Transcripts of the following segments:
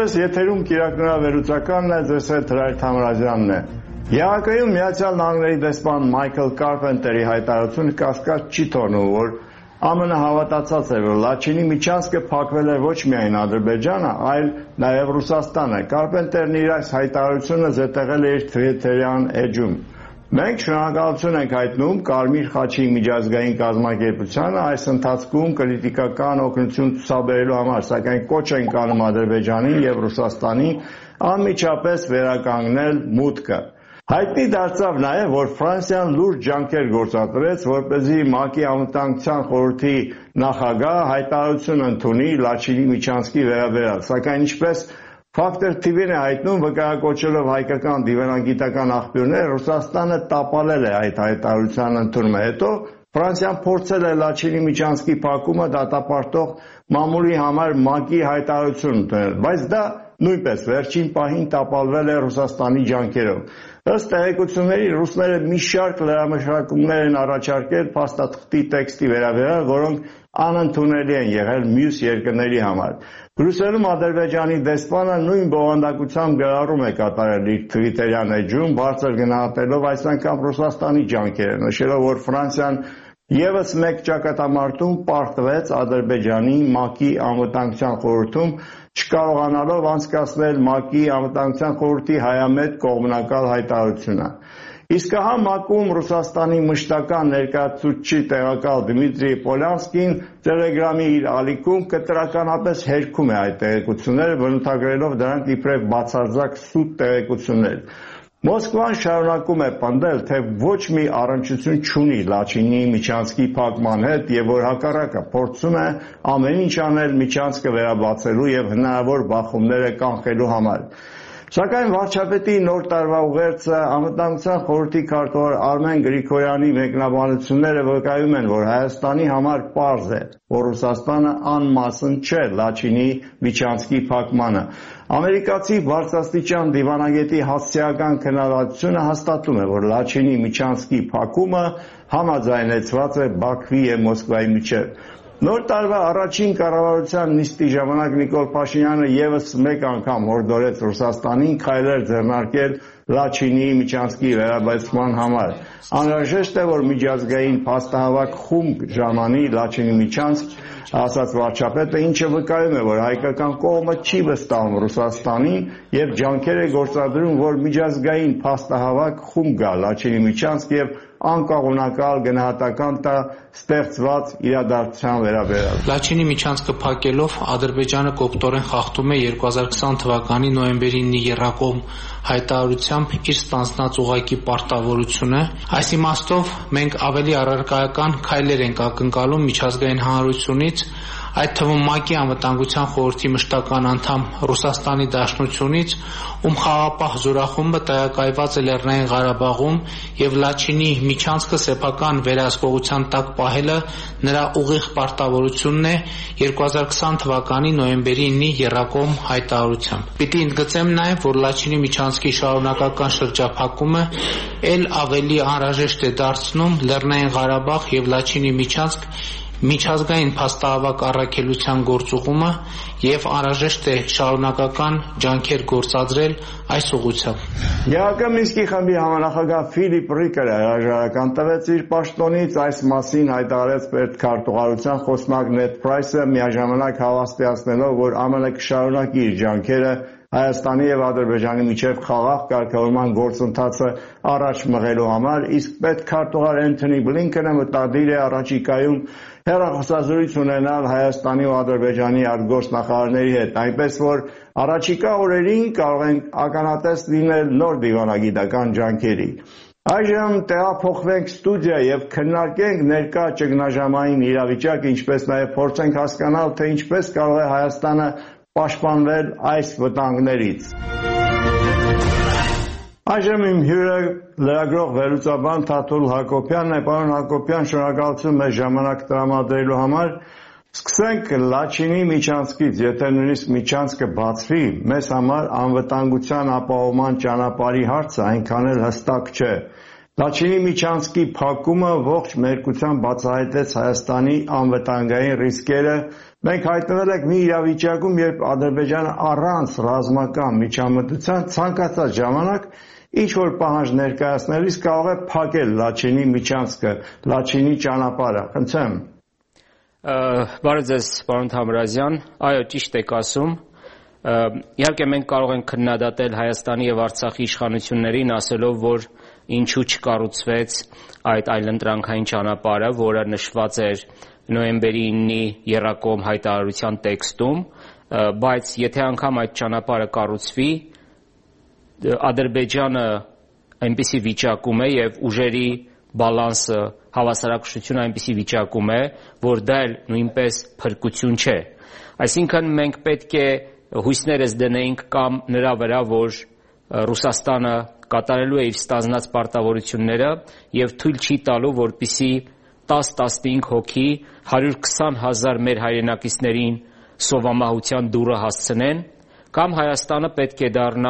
Ձեզ եթերում կիրակնորավերուցականն է, ձեզ հետ Հրայր Թամրազյանն է։ ԵԱՀԿ-ում Միացյալ Նահանգների դեսպան Մայքլ Կարպենտերի հայտարարությունը կասկած չի թողնում, որ ԱՄՆ հավատացած է, որ Լաչինի միջանցքը փակվել է ոչ միայն Ադրբեջանը, այլ նաև Ռուսաստանը։ Կարպենտերն իր այս հայտարարությունը զետեղել է իր Թվիթերյան էջում։ Մենք շնորհակալություն ենք հայտնում Կարմիր խաչի միջազգային կազմակերպությանը այս ընթացքում կրիտիկական օգնություն ցուցաբերելու համար, սակայն կոչ ենք անում Ադրբեջանին եւ Ռուսաստանին անմիջապես վերականգնել մուտքը։ Հայտնի դարձավ նաև, որ Ֆրանսիան լուրջ ջանքեր գործադրեց, որպեսզի ՄԱԿ-ի անվտանգության խորհրդի նախագահ հայտարարություն ընդունի Լաչինի միջանցքի վերաբերյալ, սակայն ինչպես Factor TV-ն է հայտնում, վկայակոչելով հայկական դիվանագիտական աղբյուրներ, Ռուսաստանը տապալել է այդ հայտարարության ընդունումը։ Հետո Ֆրանսիան փորձել է Լաչինի միջանցքի փակումը դատապարտող մամուլի համար ՄԱԿ-ի հայտարարություն ընդունել, բայց դա նույնպես վերջին պահին տապալվել է Ռուսաստանի ջանքերով։ Ըստ տեղեկությունների, ռուսները մի շարք լրամշակումներ են առաջարկել փաստաթղթի տեքստի վերաբերյալ, որոնք անընդունելի են եղել մյուս երկրների համար։ Բրյուսելում Ադրբեջանի դեսպանը նույն բովանդակությամբ գրառում է կատարել իր Թվիթերյան էջում, բարձր գնահատելով այս անգամ Ռուսաստանի ջանքերը, նշելով, որ Ֆրանսիան ևս մեկ ճակատամարտում պարտվեց Ադրբեջանի ՄԱԿ-ի անվտանգության խորհրդում, չկարողանալով անցկացնել ՄԱԿ-ի անվտանգության խորհրդի հայամետ կողմնակալ հայտարարությունը։ Իսկ ահա ՄԱԿ-ում Ռուսաստանի մշտական ներկայացուցիչ տեղակալ Դմիտրի Պոլյանսկին Տելեգրամի իր ալիքում կտրականապես հերքում է այդ տեղեկությունները, բնութագրելով դրանք իբրև բացարձակ սուտ տեղեկություններ։ Մոսկվան շարունակում է պնդել, թե ոչ մի առնչություն չունի Լաչինի միջանցքի փակման հետ եւ որ հակառակը փորձում է ամեն ինչ անել միջանցքը վերաբացելու եւ հնարավոր բախումները կանխելու համար։ Սակայն վարչապետի նոր տարվա ուղերձը անվտանգության խորհրդի քարտուղար Արմեն Գրիգորյանի մեկնաբանությունները վկայում են, որ Հայաստանի համար պարզ է, որ Ռուսաստանը անմասն չէ Լաչինի միջանցքի փակմանը։ Ամերիկացի բարձրաստիճան դիվանագետի հասցեական քննադատությունը հաստատում է, որ Լաչինի միջանցքի փակումը համաձայնեցված է Բաքվի եւ Մոսկվայի միջեւ։ Նոր տարվա առաջին կառավարության նիստի ժամանակ Նիկոլ Փաշինյանը ևս մեկ անգամ հորդորեց Ռուսաստանին քայլեր ձեռնարկել Լաչինի միջանցքի վերաբացման համար։ Անհրաժեշտ է, որ միջազգային փաստահավաք խումբ ժամանի Լաչինի միջանցք, ասաց վարչապետը, ինչը վկայում է, որ հայկական կողմը չի վստահում Ռուսաստանին եւ ջանքեր է գործադրում, որ միջազգային փաստահավաք խումբ գա Լաչինի միջանցք եւ անկողմնակալ գնահատական տա ստեղծված իրադարձության վերաբերյալ։ Լաչինի միջանցքը փակելով Ադրբեջանը կոպտորեն խախտում է 2020 թվականի նոյեմբերի 9 եռակողմ հայտարարությամբ իր ստանձնած ուղղակի պարտավորությունը։ Այս իմաստով մենք ավելի առարկայական քայլեր ենք ակնկալում միջազգային հանրությունից, այդ թվում ՄԱԿ-ի անվտանգության խորհրդի մշտական անդամ Ռուսաստանի Դաշնությունից, ում խաղաղապահ զորախումբը տեղակայված է Լեռնային Ղարաբաղում եւ Լաչինի միջանցքը սեփական վերահսկողության տակ պահելը նրա ուղիղ պարտավորությունն է 2020 թվականի նոյեմբերի 9 եռակողմ հայտարարությամբ։ Պիտի ընդգծեմ նաեւ, որ Լաչինի միջանցքի շարունակական շրջափակումը ել ավելի անհրաժեշտ է դարձնում Լեռնային Ղարաբաղ եւ Լաչինի միջանցք միջազգային փաստահավաք առաքելության գործուղումը եւ անհրաժեշտ է շարունակական ջանքեր գործադրել այս ուղղությամբ։ ԵԱՀԿ Մինսկի խմբի համանախագահ Ֆիլիպ Ռիկերը հրաժարական տվեց իր պաշտոնից, այս մասին հայտարարեց պետքարտուղարության խոսնակ Նեդ Պրայսը, միաժամանակ հավաստիացնելով, որ ԱՄՆ կշարունակի իր ջանքերը Հայաստանի եւ Ադրբեջանի միջև խաղաղ կարգավորման գործընթացը առաջ մղելու համար, իսկ պետքարտուղար Էնթոնի Բլինքենը մտադիր է առաջիկայում հեռախոսազրույց ունենալ Հայաստանի ու Ադրբեջանի արտգործնախարարների հետ, այնպես որ առաջիկա օրերին կարող են ականատես լինել նոր դիվանագիտական ջանքերի։ Այժմ տեղափոխվենք ստուդիա եւ քննարկենք ներկա ճգնաժամային իրավիճակը, ինչպես նաեւ փորձենք հասկանալ, թե ինչպես կարող է Հայաստանը պաշտպանվել այս վտանգներից։ Այժմ իմ հյուրը լրագրող վերլուծաբան Թաթուլ Հակոբյանն է։ Պարոն Հակոբյան, շնորհակալություն մեզ ժամանակ տրամադրելու համար։ Սկսենք Լաչինի միջանցքից, եթե նույնիսկ միջանցքը բացվի, մեզ համար անվտանգության ապահովման ճանապարհի հարցը այնքան էլ հստակ չէ։ Լաչինի միջանցքի փակումը ողջ մերկությամբ բացահայտեց Հայաստանի անվտանգային ռիսկերը Մենք հայտնվել ենք մի իրավիճակում, երբ Ադրբեջանը առանց ռազմական միջամտության ցանկացած ժամանակ ինչ-որ պահանջ ներկայացնելիս կարող է փակել Լաչինի միջանցքը, Լաչինի ճանապարհը։ Խնդրեմ։ Բարև ձեզ, պարոն Թամրազյան, այո, ճիշտ եք ասում։ Իհարկե մենք կարող ենք քննադատել Հայաստանի եւ Արցախի իշխանություններին, ասելով, որ ինչու չկառուցվեց այդ այլընտրանքային ճանապարհը, որը նշված էր նոյեմբերի 9-ի եռակողմ հայտարարության տեքստում, բայց եթե անգամ այդ ճանապարհը կառուցվի, Ադրբեջանը այնպիսի վիճակում է եւ ուժերի բալանսը, հավասարակշռությունը այնպիսի վիճակում է, որ դա էլ նույնպես փրկություն չէ։ Այսինքն մենք պետք է հույսներս դնեինք կամ նրա վրա, որ Ռուսաստանը կատարելու է իր ստանձնած պարտավորությունները եւ թույլ չի տալու, որպիսի 10-15 հոգի 120,000 մեր հայրենակիցներին սովամահության դուռը հասցնեն, կամ Հայաստանը պետք է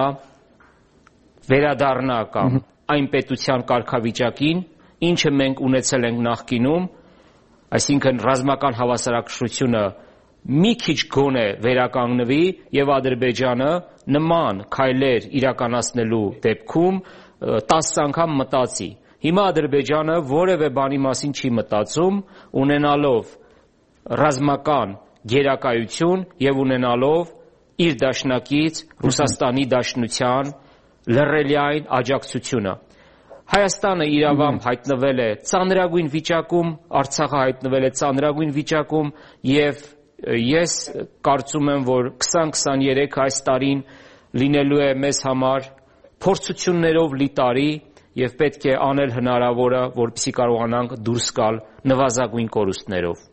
վերադառնա կամ այն պետության կարգավիճակին, ինչը մենք ունեցել ենք նախկինում, այսինքն ռազմական հավասարակշռությունը մի քիչ գոնե վերականգնվի եւ Ադրբեջանը նման քայլեր իրականացնելու դեպքում 10 անգամ մտածի։ Հիմա Ադրբեջանը որևէ բանի մասին չի մտածում, ունենալով ռազմական գերակայություն եւ ունենալով իր դաշնակից Ռուսաստանի Դաշնության լռելիային աջակցությունը։ Հայաստանը իրավամբ հայտնվել է ծանրագույն վիճակում, Արցախը հայտնվել է ծանրագույն վիճակում եւ ես կարծում եմ, որ 2023 այս տարին լինելու է մեզ համար փորձություններով լի տարի եւ պետք է անել հնարավորը, որպեսզի կարողանանք դուրս գալ նվազագույն կորուստներով։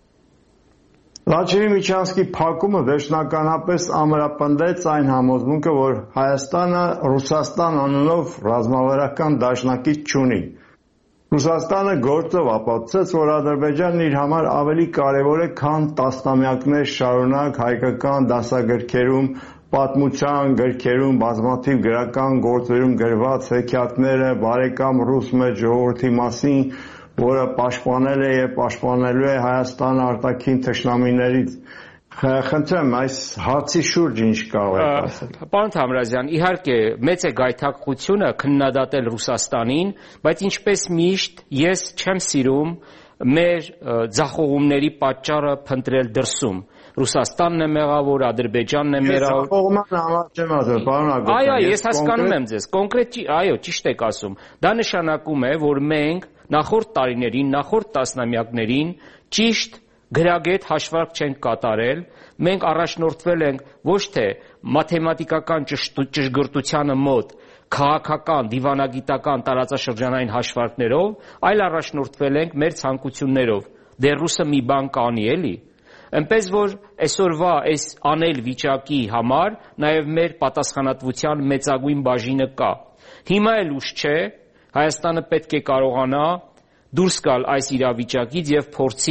Լաչինի միջանցքի փակումը վերջնականապես ամրապնդեց այն համոզմունքը, որ Հայաստանը Ռուսաստան անունով ռազմավարական դաշնակից չունի։ Ռուսաստանը գործով ապացուցեց, որ Ադրբեջանն իր համար ավելի կարևոր է, քան տասնամյակներ շարունակ հայկական դասագրքերում, պատմության գրքերում, բազմաթիվ գրական գործերում գրված հեքիաթները բարեկամ ռուս մեծ ժողովրդի մասին, որը պաշտպանել է եւ պաշտպանելու է Հայաստանը արտաքին թշնամիներից։ Խնդրեմ, այս հարցի շուրջ ինչ կարող եք ասել։ Պարոն Թամրազյան, իհարկե մեծ է գայթակղությունը քննադատել Ռուսաստանին, բայց ինչպես միշտ ես չեմ սիրում մեր ձախողումների պատճառը փնտրել դրսում։ Ռուսաստանն է մեղավոր, Ադրբեջանն է մեղավոր։ Ձախողման համար չեմ ասել, պարոն Ագոստյան։ Այո, ես հասկանում եմ ձեզ։ Կոնկրետ, այո, ճիշտ եք ասում։ Դա նշանակում է, որ մենք նախորդ տարիներին, նախորդ տասնամյակներին ճիշտ գրագետ հաշվարկ չենք կատարել, մենք առաջնորդվել ենք ոչ թե մաթեմատիկական ճշգրտությանը մոտ քաղաքական, դիվանագիտական, տարածաշրջանային հաշվարկներով, այլ առաջնորդվել ենք մեր ցանկություններով։ Դե ռուսը մի բան կանի էլի։ Այնպես որ այսօրվա այս անել վիճակի համար նաև մեր պատասխանատվության մեծագույն բաժինը կա։ Հիմա էլ ուշ չէ, Հայաստանը պետք է կարողանա դուրս գալ այս իրավիճակից եւ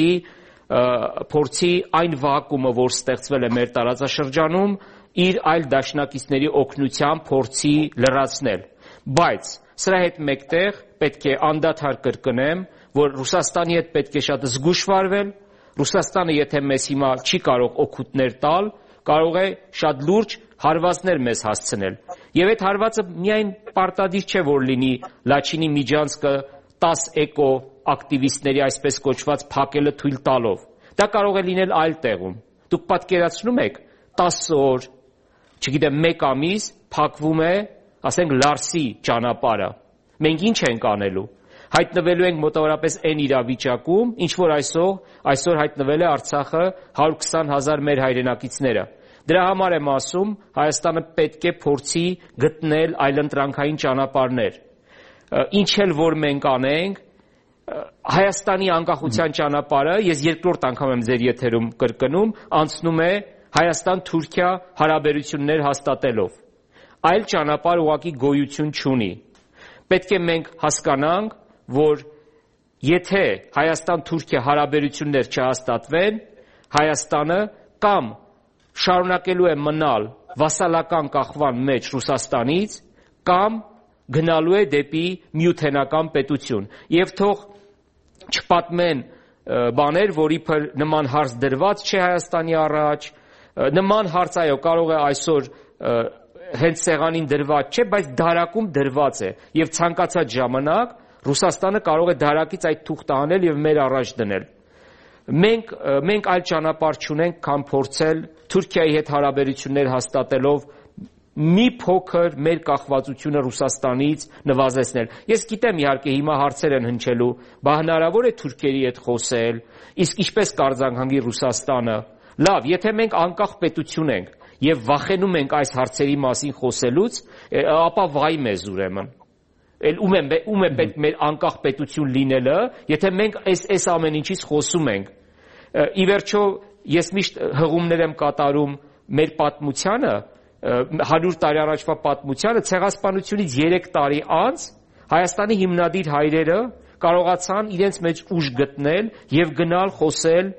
փորձի այն վակուումը, որ ստեղծվել է մեր տարածաշրջանում, իր այլ դաշնակիցների օգնությամբ փորձի լրացնել։ Բայց սրա հետ մեկտեղ պետք է անդադար կրկնեմ, որ Ռուսաստանի հետ պետք է շատ զգույշ վարվել։ Ռուսաստանը եթե մեզ հիմա չի կարող օգուտներ տալ, կարող է շատ լուրջ հարվածներ մեզ հասցնել։ Եվ այդ հարվածը միայն պարտադիր չէ, որ լինի Լաչինի միջանցքը 10 էկո ակտիվիստների այսպես կոչված փակելը թույլ տալով։ Դա կարող է լինել այլ տեղում։ Դուք պատկերացնում եք 10 օր, չգիտեմ, 1 ամիս փակվում է, ասենք Լարսի ճանապարհը։ Մենք ինչ ենք անելու։ Հայտնվելու ենք մոտավորապես այն իրավիճակում, ինչ որ այսօր հայտնվել է Արցախը 120,000 մեր հայրենակիցները։ Դրա համար եմ ասում, Հայաստանը պետք է փորձի գտնել այլընտրանքային ճանապարհներ։ Ինչ էլ որ մենք անենք, Հայաստանի անկախության ճանապարհը, ես երկրորդ անգամ եմ ձեր եթերում կրկնում, անցնում է Հայաստան-Թուրքիա հարաբերություններ հաստատելով։ Այլ ճանապարհ ուղղակի գոյություն չունի։ Պետք է մենք հասկանանք, որ եթե Հայաստան-Թուրքիա հարաբերություններ չհաստատվեն, Հայաստանը կամ շարունակելու է մնալ վասալական կախման մեջ Ռուսաստանից կամ գնալու է դեպի միութենական պետություն։ Եվ թող չպատմեն բաներ, որ իբր նման հարց դրված չէ Հայաստանի առաջ, նման հարց այո կարող է այսօր հենց սեղանին դրված չէ, բայց դարակում դրված է եւ ցանկացած ժամանակ Ռուսաստանը կարող է դարակից այդ թուղթը անել եւ մեր առաջ դնել։ Մենք այլ ճանապարհ չունենք, քան փորձել Թուրքիայի հետ հարաբերություններ հաստատելով մի փոքր մեր կախվածությունը Ռուսաստանից նվազեցնել։ Ես գիտեմ իհարկե հիմա հարցեր են հնչելու, բա հնարավոր է թուրքերի հետ խոսել, իսկ ինչպես կարձանհանգի Ռուսաստանը։ Լավ, եթե մենք անկախ պետություն ենք եւ վախենում ենք այս հարցերի մասին խոսելուց, ապա վայ մեզ ուրեմն։ Ում է պետք մեր անկախ պետություն լինելը, եթե մենք այս ամեն ինչից խոսում ենք։ Ի վերջո, ես միշտ հղումներ եմ կատարում մեր պատմությանը, 100 տարի առաջվա պատմությանը, ցեղասպանությունից 3 տարի անց Հայաստանի հիմնադիր հայրերը կարողացան իրենց մեջ ուժ գտնել եւ գնալ խոսել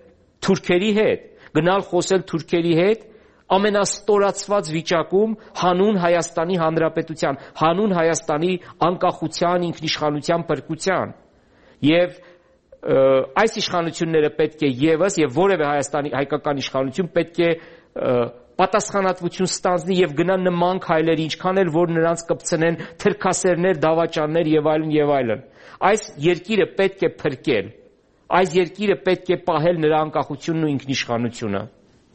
թուրքերի հետ, ամենաստորացված վիճակում հանուն Հայաստանի Հանրապետության, հանուն Հայաստանի անկախության, ինքնիշխանության փրկության։ Եվ այս իշխանությունները պետք է եւս եւ որևէ Հայաստանի հայկական իշխանություն պետք է պատասխանատվություն ստանձնի եւ գնա նման քայլեր, ինչքան էլ որ նրանց կպցնեն թրքասերներ, դավաճաններ եւ այլն։ Այս երկիրը պետք է փրկել։ Այս երկիրը պետք է պահել նրա անկախությունն ու ինքնիշխանությունը։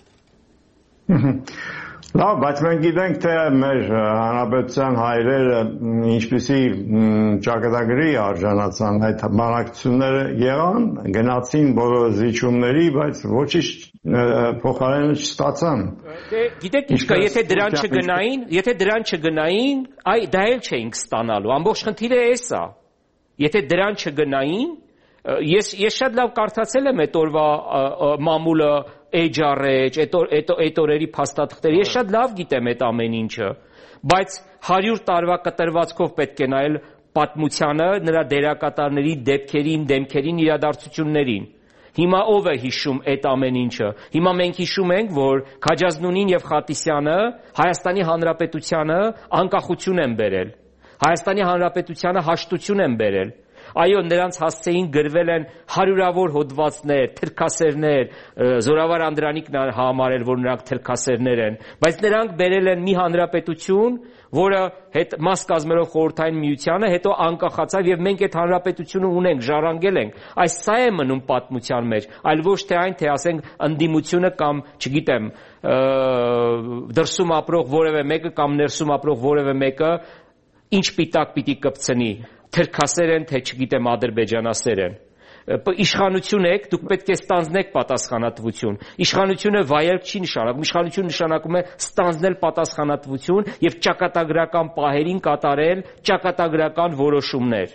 Լավ, բայց մենք գիտենք, թե մեր հանրապետության հայրերը ինչպիսի ճակատագրի արժանացան, այդ բանակցությունները եղան, գնացին բոլոր զիջումների, բայց ոչինչ փոխարենը չստացան։ Գիտեք ինչ կա, եթե դրան չգնային, դա էլ չէինք ստանալու։ Ամբողջ խնդիրը էս է։ Եթե դրան չգնային, ես շատ լավ կարդացել եմ այդ օրվա մամուլը էջառեջ, այդ օրերի փաստաթղթերը, ես շատ լավ գիտեմ այդ ամեն ինչը, բայց 100 տարվա կտրվածքով պետք է նայել պատմությանը, նրա դերակատարների դեմքերին, իրադարձություններին։ Հիմա ով է հիշում այդ ամեն ինչը։ Հիմա մենք հիշում ենք, որ Քաջազնունին եւ Խատիսյանը Հայաստանի Հանրապետությանը անկախություն են բերել։ Հայաստանի Հանրապետությանը հաշտություն են բերել։ Այո, նրանց հասցեին գրվել են հարյուրավոր հոդվածներ, թրքասերներ, Զորավար Անդրանիկն համարել, որ նրանք թրքասերներ են, բայց նրանք բերել են մի հանրապետություն, որը մաս կազմելով Խորհրդային Միությանը, հետո անկախացավ եւ մենք այդ հանրապետությունը ունենք, ժառանգել ենք։ Այս սա է մնում պատմության մեջ, այլ ոչ թե այն, թե ասենք ընդդիմությունը կամ, չգիտեմ, դրսում ապրող որևէ մեկը կամ ներսում ապրող որևէ մեկը ինչ պիտակ պիտի կպցնի, թրքասեր են, թե չգիտեմ ադրբեջանասեր են։ Իշխանություն եք, դուք պետք է ստանձնեք պատասխանատվություն։ Իշխանությունը վայել չի նշանակում, իշխանություն նշանակում է ստանձնել պատասխանատվություն եւ ճակատագրական պահերին կատարել ճակատագրական որոշումներ։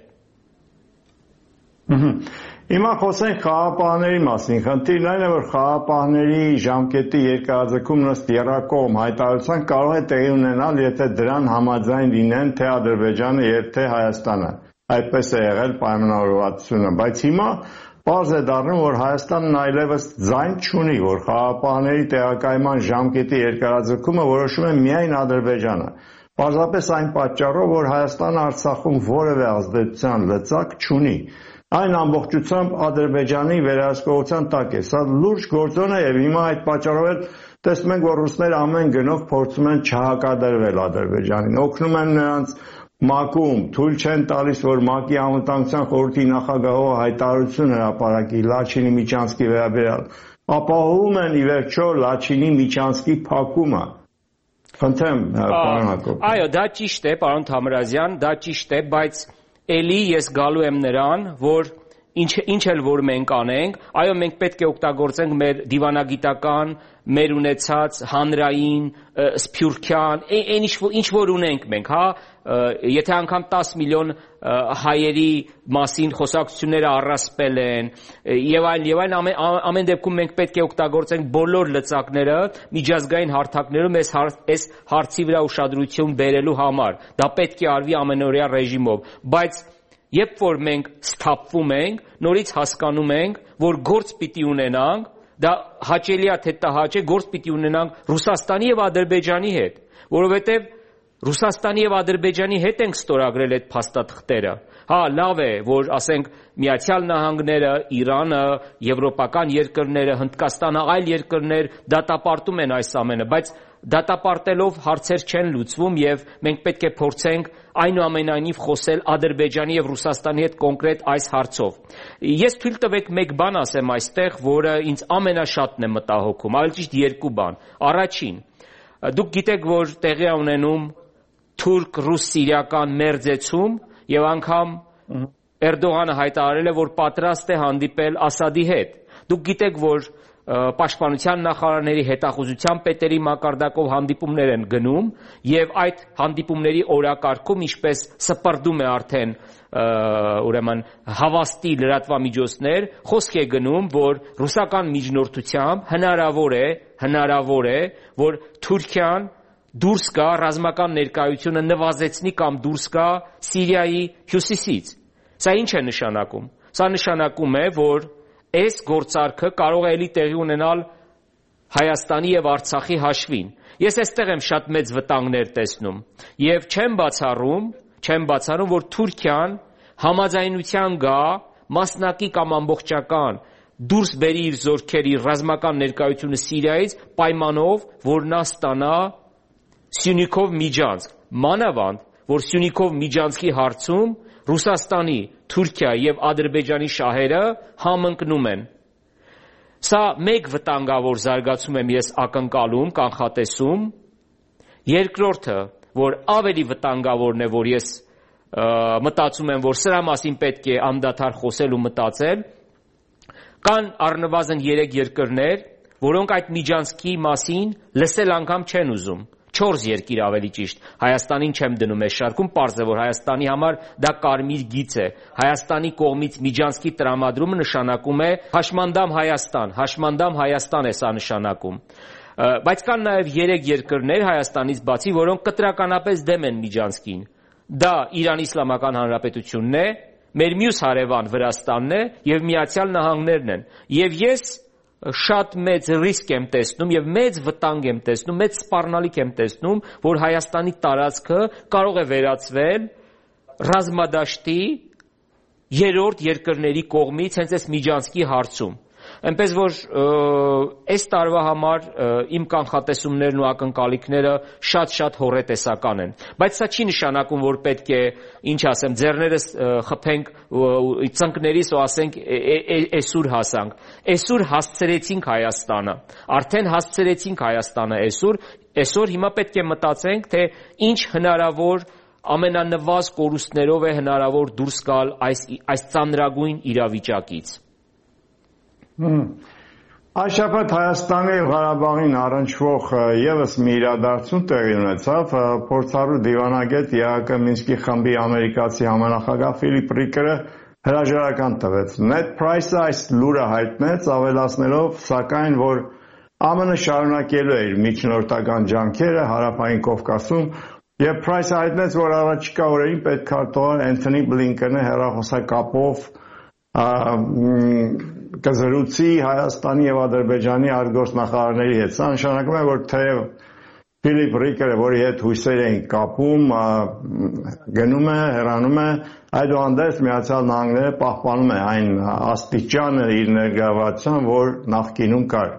Հիմա խոսենք խաղապահների մասին։ Խնդիրն այն է, որ խաղապահների ժամկետի երկարաձգումն ըստ եռակողմ հայտարարության կարող է տեղի ունենալ, եթե դրան համաձայն լինեն թե Ադրբեջանը եւ թե Հայաստանը։ Այդպես է եղել պայմանավորվածությունը, բայց հիմա պարզ է դառնում, որ Հայաստանն այլևս ձայն չունի, որ խաղապահների տեղակայման ժամկետի երկարաձգումը որոշում է միայն Ադրբեջանը։ Պարզապես այն պատճառով, որ Հայաստանը Արցախում որևէ ազդեցության լծակ չունի։ Այն ամբողջությամբ Ադրբեջանի վերահսկողության տակ է։ Սա լուրջ գործոն է եւ հիմա այդ պատճառով էլ տեսնում ենք, որ ռուսները ամեն գնով փորձում են չհակադրվել Ադրբեջանին, օգնում են նրանց ՄԱԿ-ում, թույլ չեն տալիս, որ ՄԱԿ-ի անվտանգության խորհրդի նախագահողը հայտարարություն հրապարակի Լաչինի Միչանսկի վերաբերյալ, ապահովում են ի վերջո Լաչինի Միչանսկի փակումը։ Խնդրեմ, պարոն Հակոբյան։ Այո, դա ճիշտ է, պարոն Թամրազյան, դա ճիշտ է, բայց էլի ես գալու եմ նրան, որ ինչ էլ որ մենք անենք, այո, մենք պետք է օգտագործենք մեր դիվանագիտական, մեր ունեցած հանրային, սփյուռքյան, ինչ որ ունենք մենք, հա, եթե անգամ 10 միլիոն հայերի մասին խոսակցությունները առասպել են եւ այլն, ամեն դեպքում մենք պետք է օգտագործենք բոլոր լծակները միջազգային հարթակներում այս հարցի վրա ուշադրություն բերելու համար։ Դա պետք է արվի ամենօրյա ռեժիմով, բայց երբ որ մենք սթափվում ենք, նորից հասկանում ենք, որ գործ պիտի ունենանք, դա հաճելի է թե տհաճ է, գործ պիտի ունենանք Ռուսաստանի եւ Ադրբեջանի հետ, որովհետեւ Ռուսաստանի եւ Ադրբեջանի հետ ենք ստորագրել այդ փաստաթղթերը։ Հա, լավ է, որ ասենք Միացյալ Նահանգները, Իրանը, եվրոպական երկրները, Հնդկաստանը, այլ երկրներ դատապարտում են այս ամենը, բայց դատապարտելով հարցեր չեն լուծվում եւ մենք պետք է փորձենք այնուամենայնիվ խոսել Ադրբեջանի եւ Ռուսաստանի հետ կոնկրետ այս հարցով։ Ես թույլ տվեք մեկ բան ասեմ այստեղ, որը ինձ ամենաշատն է մտահոգում, ավելի ճիշտ երկու բան։ Առաջին, դուք գիտեք, որ տեղի է ունենում թուրք-ռուս-սիրիական մերձեցում եւ անգամ Էրդողանը հայտարարել է, որ պատրաստ է հանդիպել Ասադի հետ։ Դուք գիտեք, որ պաշտպանության նախարարների հետախուզության պետերի մակարդակով հանդիպումներ են գնում եւ այդ հանդիպումների օրակարգում ինչպես սպրդում է արդեն ուրեմն հավաստի լրատվամիջոցներ խոսք է գնում, որ ռուսական միջնորդությամբ հնարավոր է, որ Թուրքիան դուրս գա ռազմական ներկայությունը նվազեցնի կամ դուրս գա Սիրիայի հյուսիսից։ Սա ինչ է նշանակում։ Սա նշանակում է, որ այս գործարքը կարող է էլի տեղի ունենալ Հայաստանի եւ Արցախի հաշվին։ Ես այստեղ եմ շատ մեծ վտանգներ տեսնում եւ չեմ բացառում, որ Թուրքիան համաձայնության գա մասնակի կամ ամբողջական դուրս բերի իր զորքերի ռազմական ներկայությունը Սիրիայից պայմանով, որ նա ստանա Սյունիքով Միջանցք, մանավանդ, որ Սյունիքով Միջանցքի հարցում Ռուսաստանի, Թուրքիա եւ Ադրբեջանի շահերը համընկնում են։ Սա մեկ վտանգավոր զարգացում եմ ես ակնկալում, կանխատեսում։ Երկրորդը, որ ավելի վտանգավորն է, որ ես մտածում եմ, որ սրա մասին պետք է անդադար խոսել ու մտածել, կան առնվազն 3 երկրներ, որոնք այդ Միջանցքի մասին լսել անգամ չեն ուզում։ 4 երկիր ավելի ճիշտ, Հայաստանին չեմ դնում այս շարքում, պարզ է, որ Հայաստանի համար դա կարմիր գիծ է։ Հայաստանի կողմից Միջանցքի տրամադրումը նշանակում է հաշմանդամ Հայաստան է սա նշանակում։ Բայց կան նաև 3 երկրներ Հայաստանից բացի, որոնք կտրականապես դեմ են Միջանցքին։ Դա Իրանի Իսլամական Հանրապետությունն է, մեր մյուս հարևան Վրաստանն է եւ Միացյալ Նահանգներն են։ Եվ ես շատ մեծ ռիսկ եմ տեսնում եւ մեծ վտանգ եմ տեսնում, մեծ սպառնալիք եմ տեսնում, որ Հայաստանի տարածքը կարող է վերածվել ռազմադաշտի երրորդ երկրների կողմից հենց այս Միջանցքի հարցում։ Այնպես որ այս տարվա համար իմ կանխատեսումներն ու ակնկալիքները շատ հոռետեսական են, բայց սա չի նշանակում, որ պետք է, ինչ ասեմ, ձեռներս խփենք ծնկներիս ու ասենք այսօր հասանք։ Այսօր հասցրեցինք Հայաստանը, արդեն հասցրեցինք Հայաստանը այսօր հիմա պետք է մտածենք, թե ինչ հնարավոր ամենանվազ կորուստներով է հնարավոր դուրս գալ այս ծանրագույն իրավիճակից։ Այս շաբաթ Հայաստանի եւ Ղարաբաղին առնչվող եւս մի իրադարձություն տեղի ունեցավ, փորձառու դիվանագետ ԵԱՀԿ Մինսկի խմբի ամերիկացի համանախագահ Ֆիլիպ Ռիկերը հրաժարական տվեց։ Նեդ Փրայսը այս լուրը հայտնեց, ավելացնելով, սակայն, որ ԱՄՆ շարունակելու է իր միջնորդական ջանքերը Հարավային Կովկասում, եւ Փրայսը հայտնեց, որ առաջիկա օրերին պետքարտուղար Էնթոնի Բլինկենը հեռախոսակապով կզրուցի Հայաստանի եւ Ադրբեջանի արտգործնախարարների հետ։ Սա նշանակում է, որ թեև Ֆիլիպ Ռիկերը, որի հետ հույսեր էին կապում, գնում է, հեռանում է, այդուհանդերձ Միացյալ Նահանգները պահպանում է այն աստիճանը իր ներգրավվածության, որ նախկինում կար։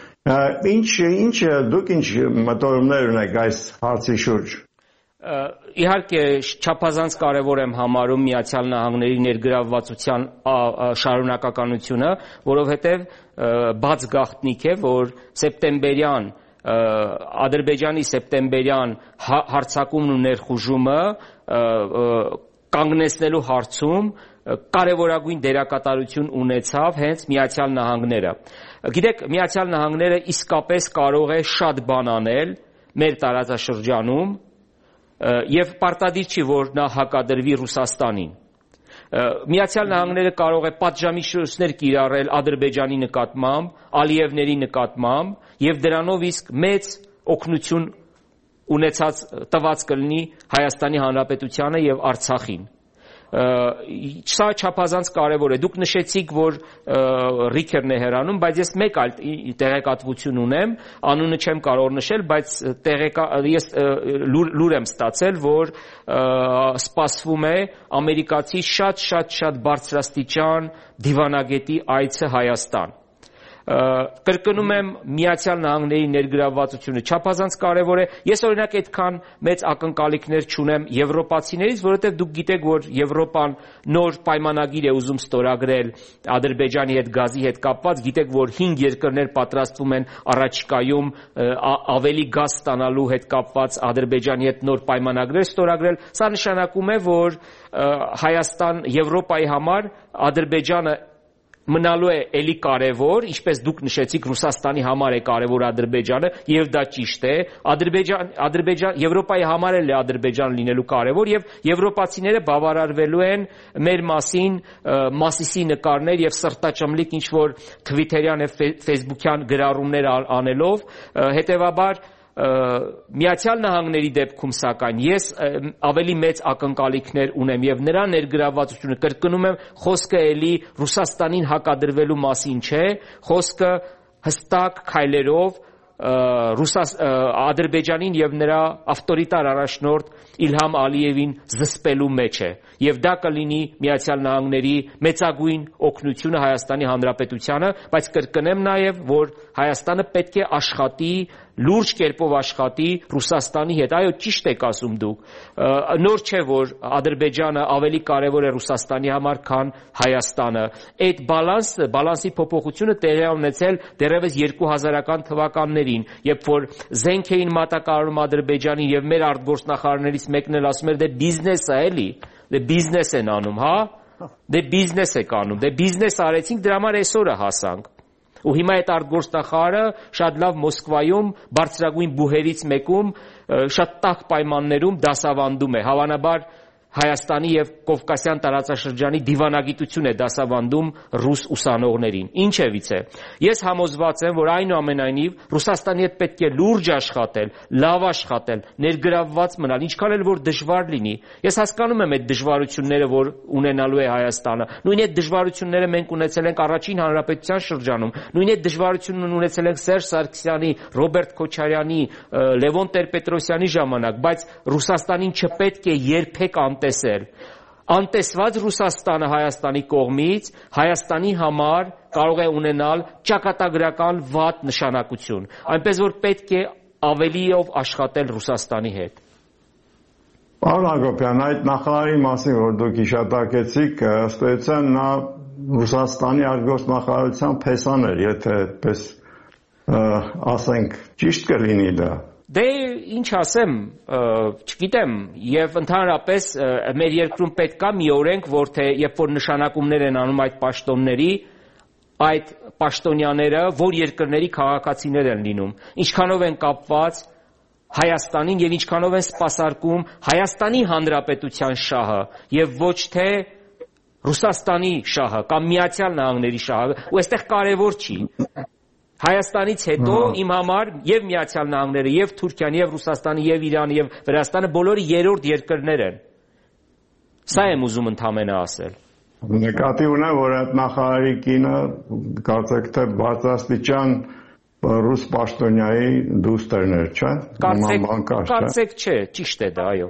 Դուք ինչ մտորումներ ունեք այս հարցի շուրջ։ Իհարկե չափազանց կարևոր եմ համարում Միացյալ Նահանգների ներգրավվածության շարունակականությունը, որովհետև բաց գաղտնիք է, որ սեպտեմբերյան Ադրբեջանի սեպտեմբերյան հարձակումն ու ներխուժումը կանգնեցնելու հարցում կարևորագույն դերակատարություն ունեցավ հենց Միացյալ Նահանգները։ Գիտեք, Միացյալ Նահանգները իսկապես կարող է շատ բան անել մեր տարածաշրջանում եւ պարտադիր չի, որ նա հակադրվի Ռուսաստանին։ Միացյալ Նահանգները կարող է պատժամիջոցներ կիրառել Ադրբեջանի նկատմամբ, Ալիևների նկատմամբ եւ դրանով իսկ մեծ օգնություն տված կլինի Հայաստանի Հանրապետությանը եւ Արցախին։ Սա չափազանց կարևոր է։ Դուք նշեցիք, որ Ռիքերն է հեռանում, բայց ես մեկ այլ տեղեկատվություն ունեմ, անունը չեմ կարող նշել, բայց ես լուր եմ ստացել, որ սպասվում է ամերիկացի շատ բարձրաստիճան դիվանագետի այցը Հայաստան։ Կրկնում եմ, Միացյալ Նահանգների ներգրավվածությունը չափազանց կարևոր է։ Ես օրինակ այդքան մեծ ակնկալիքներ չունեմ եվրոպացիներից, որովհետև դուք գիտեք, որ Եվրոպան նոր պայմանագիր է ուզում ստորագրել Ադրբեջանի հետ գազի հետ կապված, գիտեք, որ 5 երկրներ պատրաստվում են առաջիկայում ավելի գազ ստանալու հետ կապված Ադրբեջանի հետ նոր պայմանագրեր ստորագրել։ Սա նշանակում է, որ Հայաստան, Եվրոպայի համար Ադրբեջանը մնալու է էլի կարևոր, ինչպես դուք նշեցիք, Ռուսաստանի համար է կարևոր Ադրբեջանը, եւ դա ճիշտ է։ Եվրոպայի համար էլ է Ադրբեջան լինելու կարևոր, եւ եվրոպացիները բավարարվելու են մեր մասին Մասիսի նկարներ եւ սրտաճմլիկ ինչ որ թվիթերյան եւ ֆեյսբուքյան գրառումներ անելով, հետեւաբար Միացյալ Նահանգների դեպքում սակայն ես ավելի մեծ ակնկալիքներ ունեմ եւ նրա ներգրավվածությունը, կրկնում եմ, խոսքը էլի Ռուսաստանին հակադրվելու մասին չէ, խոսքը հստակ քայլերով Ադրբեջանին եւ նրա ավտորիտար առաջնորդ Իլհամ Ալիևին զսպելու մեջ է եւ դա կլինի Միացյալ Նահանգների մեծագույն օգնությունը Հայաստանի Հանրապետությանը, բայց կրկնեմ նաեւ, որ Հայաստանը պետք է աշխատի լուրջ կերպով աշխատի Ռուսաստանի հետ։ Այո, ճիշտ եք ասում դուք։ Նոր չէ, որ Ադրբեջանը ավելի կարևոր է Ռուսաստանի համար, քան Հայաստանը։ Այդ բալանսի փոփոխությունը տեղի է ունեցել դեռևս 2000-ական թվականներին, երբ որ զենք էին մատակարարում Ադրբեջանին եւ մեր արտգործնախարարներից մեկն էլ ասում էր՝ դե բիզնես է էլի, դե բիզնես են անում, հա։ Դե բիզնես եք անում, դե բիզնես արեցինք, դրա համար այսօրը հասանք։ Ու հիմա այդ արտգործնախարարը շատ լավ Մոսկվայում բարձրագույն բուհերից մեկում շատ տաք պայմաններում դասավանդում է, հավանաբար Հայաստանի եւ Կովկասյան տարածաշրջանի դիվանագիտություն է դասավանդում ռուս ուսանողներին։ Ինչևից է։ Ես համոզված եմ, որ այնուամենայնիվ Ռուսաստանի հետ պետք է լուրջ աշխատել, լավ աշխատել, ներգրավված մնալ, ինչքան էլ որ դժվար լինի։ Ես հասկանում եմ այդ դժվարությունները, որ ունենալու է Հայաստանը։ Նույն այդ դժվարությունները մենք ունեցել ենք Առաջին Հանրապետության շրջանում։ Նույն այդ դժվարությունն ունեցել ենք Սերժ Սարգսյանի, Ռոբերտ Քոչարյանի, Լևոն Տեր-Պետրոսյանի ժամանակ, բայց Ռուսաստանին չպետք է երբեք անտեսված Ռուսաստանը Հայաստանի կողմից Հայաստանի համար կարող է ունենալ ճակատագրական վատ նշանակություն, այնպես որ պետք է ավելիով աշխատել Ռուսաստանի հետ։ Պարոն Հակոբյան, այդ նախարարի մասին, որ դուք հիշատակեցիք, ըստ էության նա Ռուսաստանի արտգործնախարարության փեսան էր, եթե այդպես ասենք, ճիշտ կլինի դա։ Դե ինչ ասեմ, չգիտեմ, եւ ընդհանրապես մեր երկրում պետք է մի օրենք, որ թե երբ որ նշանակումներ են անում այդ պաշտոնների, այդ պաշտոնյաները որ երկրների քաղաքացիներ են լինում, ինչքանով են կապված Հայաստանին եւ ինչքանով են սպասարկում Հայաստանի Հանրապետության շահը եւ ոչ թե Ռուսաստանի շահը կամ Միացյալ Նահանգների շահը, ու այստեղ կարևոր չի։ Հայաստանից հետո իմ համար եւ Միացյալ Նահանգները, եւ Թուրքիան, եւ Ռուսաստանը, եւ Իրանը, եւ Վրաստանը բոլորը երրորդ երկրներ են։ Սա եմ ուզում ընդհանրապես ասել։ Նկատի ունեմ, որ այդ նախարարի կինը կարծեք թե բարձրաստիճան ռուս պաշտոնյայի դուստրն էր, չէ՞։ Կարծեք չէ, ճիշտ է դա, այո։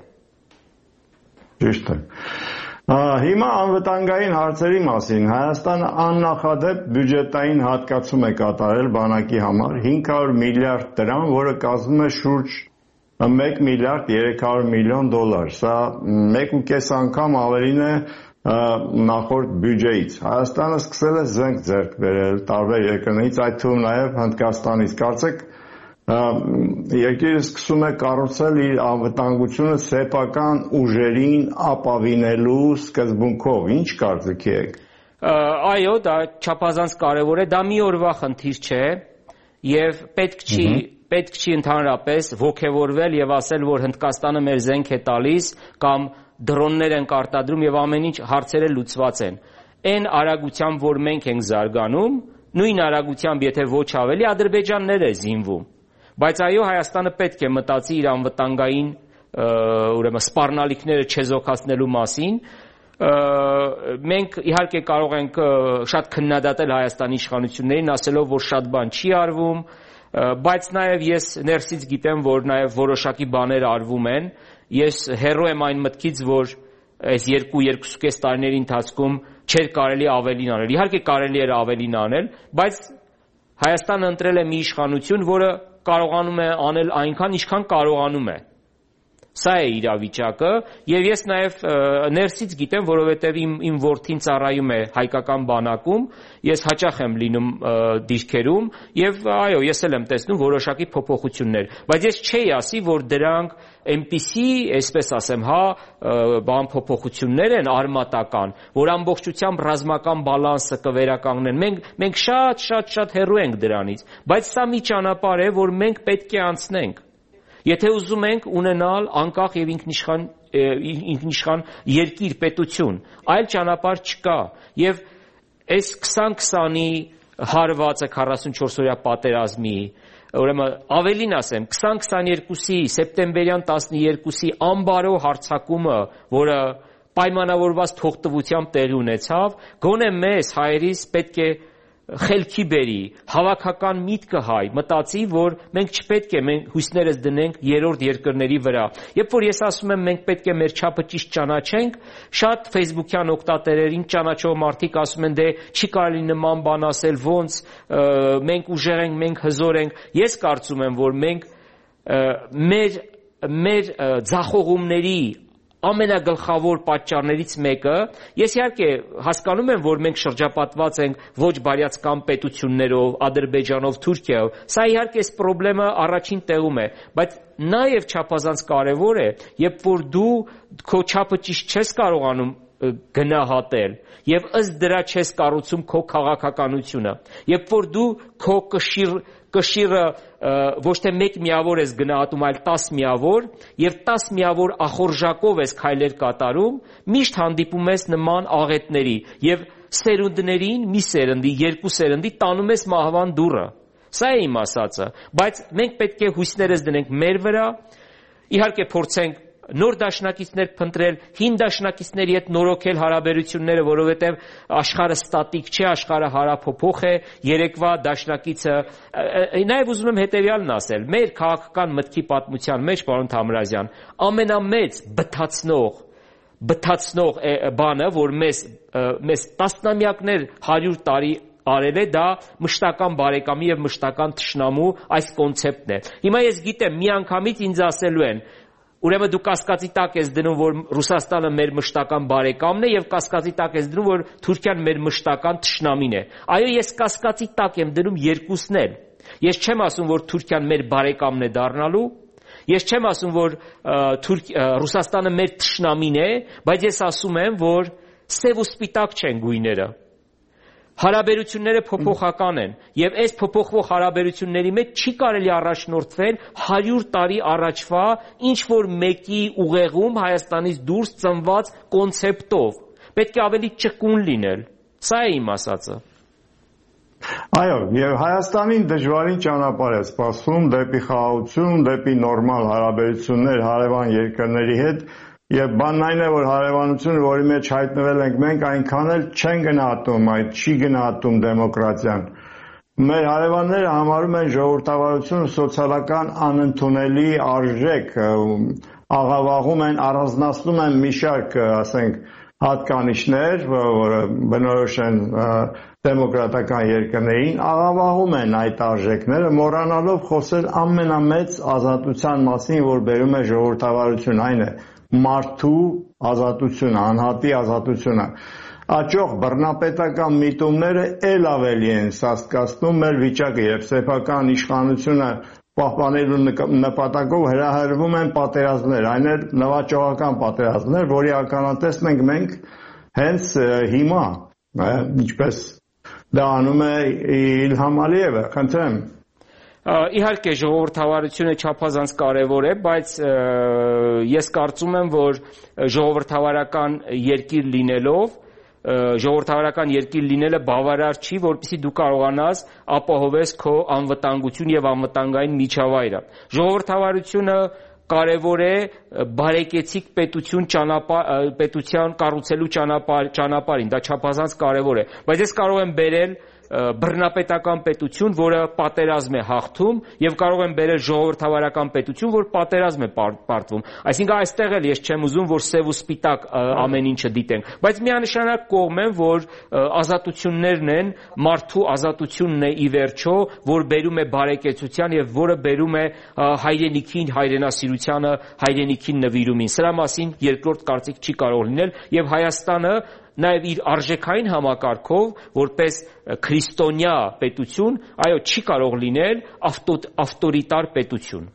Ճիշտ է։ Հիմա անվտանգային հարցերի մասին Հայաստանը աննախադեպ բյուջետային հատկացում է կատարել բանակի համար 500 միլիարդ դրամ, որը կազմում է շուրջ 1 միլիարդ 300 միլիոն դոլար։ Սա 1.5 անգամ ավելին է նախորդ բյուջեից։ Հայաստանը սկսել է զենք ձեռք բերել տարբեր երկրներից, այդ թվում նաև Հնդկաստանից։ Կարծեք երկիրը սկսում է կառուցել իր անվտանգությունը սեփական ուժերին ապավինելու սկզբունքով։ Ինչ կարծիքի եք։ Այո, դա չափազանց կարևոր է, դա մի օրվա խնդիր չէ եւ պետք չի ընդհանրապես ոգևորվել եւ ասել, որ Հնդկաստանը մեր զենք է տալիս կամ դրոններ են արտադրում եւ ամեն ինչ հարցերը լուծված են։ Այն արագությամբ, որ մենք ենք զարգանում, նույն արագությամբ, եթե ոչ ավելի, Ադրբեջաններ է զինվում։ Բայց այո, Հայաստանը պետք է մտածի իր անվտանգային ուրեմն սպառնալիքները չեզոքացնելու մասին։ մենք իհարկե կարող ենք շատ քննադատել Հայաստանի իշխանություններին, ասելով, որ շատ բան չի արվում, բայց նաև ես ներսից գիտեմ, որ նաև որոշակի բաներ արվում են։ Ես հեռու եմ այն մտքից, որ այս 2-2.5 տարիների ընթացքում չէր կարելի ավելին անել։ Իհարկե կարելի էր ավելին անել, բայց Հայաստանը ընտրել է մի իշխանություն, որը կարողանում է անել այնքան, ինչքան կարողանում է։ Սա է իրավիճակը, եւ ես նաև ներսից գիտեմ, որովհետեւ իմ որդին ծառայում է հայկական բանակում, ես հաճախ եմ լինում դիրքերում եւ այո, ես էլ եմ տեսնում որոշակի փոփոխություններ, բայց ես չէի ասի, որ դրանք այնպիսի, այսպես ասեմ, բան փոփոխություններ են արմատական, որ ամբողջությամբ ռազմական բալանսը կվերականգնեն։ Մենք շատ հեռու ենք դրանից, բայց սա մի ճանապարհ է, որ մենք պետք է անցնենք։ Եթե ուզում ենք ունենալ անկախ եւ ինքնիշխան երկիր, պետություն, այլ ճանապարհ չկա։ Եվ այս 2020-ի հարվածը 44-օրյա պատերազմի, ուրեմն ավելին ասեմ, 2022-ի սեպտեմբերյան 12-ի անբարո հարձակումը, որը պայմանավորված թողտվությամբ տեղի ունեցավ, գոնե մեզ հայերիս պետք է խելքի բերի, հավաքական միտքը հայ, մտածի, որ մենք չպետք է հույսներս դնենք երրորդ երկրների վրա։ Երբ որ ես ասում եմ մենք պետք է մեր չափը ճիշտ ճանաչենք, շատ ֆեյսբուքյան օգտատերերին ճանաչող մարդիկ ասում են դե չի կարելի նման բան ասել, ոնց մենք ուժեղ ենք, մենք հզոր ենք։ Ես կարծում եմ, որ մենք մեր ձախողումների ամենագլխավոր պատճառներից մեկը, ես իհարկե հասկանում եմ, որ մենք շրջապատված ենք ոչ բարյացակամ պետություններով, Ադրբեջանով, Թուրքիայով, սա իհարկե այս խնդրը առաջին տեղում է, բայց նաև չափազանց կարևոր է, երբ որ դու քո չափը ճիշտ չես կարողանում գնահատել եւ ըստ դրա չես կառուցում քո քաղաքականությունը, երբ որ դու քո կշիռը ոչ թե մեկ միավոր ես գնահատում, այլ 10 միավոր եւ 10 միավոր ախորժակով ես քայլեր կատարում, միշտ հանդիպում ես նման աղետների եւ սերունդներին, մի սերնդի, երկու սերնդի տանում ես մահվան դուռը։ Սա է իմ ասածը, բայց մենք պետք է հույսներս դնենք մեր վրա, իհարկե փորձենք նոր դաշնակիցներ փնտրել, հին դաշնակիցների հետ նորոգել հարաբերությունները, որովհետև աշխարհը ստատիկ չէ, աշխարհը հարափոփող է, երեկվա դաշնակիցը, նաև ուզում եմ հետևյալն ասել, մեր քաղաքական մտքի պատմության մեջ, պարոն Թամրազյան, ամենամեծ բթացնող բանը, որ մեզ տասնամյակներ 100 տարի արել է, դա մշտական բարեկամի եւ մշտական թշնամու այս կոնցեպտն է։ Հիմա ես գիտեմ, միանգամից ինձ ասելու են, ուրեմն դու կասկածի տակ ես դնում, որ Ռուսաստանը մեր մշտական բարեկամն է եւ կասկածի տակ ես դնում, որ Թուրքիան մեր մշտական թշնամին է։ Այո, ես կասկածի տակ եմ դնում երկուսն էլ։ Ես չեմ ասում, որ Թուրքիան մեր բարեկամն է դառնալու, ես չեմ ասում, որ Ռուսաստանը մեր թշնամին է, բայց ես ասում եմ, որ սև ու սպիտակ չեն գույները։ Հարաբերությունները փոփոխական են եւ այս փոփոխվող հարաբերությունների մեջ չի կարելի առաջնորդվել 100 տարի առաջվա ինչ որ մեկի ուղեղում Հայաստանից դուրս ծնված կոնցեպտով։ Պետք է ավելի ճկուն լինել։ Սա է իմ ասածը։ Այո, եւ Հայաստանին դժվարին ճանապարհ է սպասում դեպի խաղաղություն, դեպի նորմալ հարաբերություններ հարևան երկրների հետ։ Եվ բանն այն է, որ հարևանությունը, որի մեջ հայտնվել ենք մենք, այնքան էլ չեն գնահատում, չի գնահատում դեմոկրատիան։ Մեր հարևանները համարում են ժողովրդավարությունը սոցիալական անընդունելի արժեք, աղավաղում են, առանձնացնում են մի շարք, ասենք, հատկանիշներ, որը բնորոշ են դեմոկրատական երկրներին, աղավաղում են այդ արժեքները, մոռանալով խոսել ամենամեծ ազատության մասին, որ բերում է ժողովրդավարություն, այն է մարդու ազատությունը, անհատի ազատությունը։ Աճող բռնապետական միտումները ել ավելի են սաստկացնում մեր վիճակը եւ սեփական իշխանությունը պահպանելու նպատակով հրահրվում են պատերազմներ, այն էլ նվաճողական պատերազմներ, որի ականատեսն ենք մենք հենց հիմա, ինչպես դա անում է Իլհամ Ալիևը, խնդրեմ։ Իհարկե ժողովրդավարությունը չափազանց կարևոր է, բայց ես կարծում եմ, որ ժողովրդավարական երկիր լինելը բավարար չի, որպեսզի դու կարողանաս ապահովես քո անվտանգություն եւ անվտանգային միջավայրը։ Ժողովրդավարությունը կարևոր է բարեկեցիկ պետության կառուցելու ճանապարհին, դա չափազանց կարևոր է, բայց ես կարող եմ բերել բռնապետական պետություն, որը պատերազմ է հաղթում, եւ կարող եմ բերել ժողովրդավարական պետություն, որ պատերազմ է պարտվում։ Այսինքն այստեղ էլ ես չեմ ուզում, որ սև ու սպիտակ ամեն ինչը դիտենք, բայց միանշանակ կողմ եմ, որ ազատություններն են, մարդու ազատությունն է ի վերջո, որ բերում է բարեկեցության եւ որը բերում է հայրենիքին, հայրենասիրությանը, հայրենիքին նվիրումին։ Սրա մասին երկրորդ կարծիք չի կարող լինել եւ Հայաստանը նաև իր արժեքային համակարգով, որպես քրիստոնյա պետություն, այո, չի կարող լինել ավտորիտար պետություն։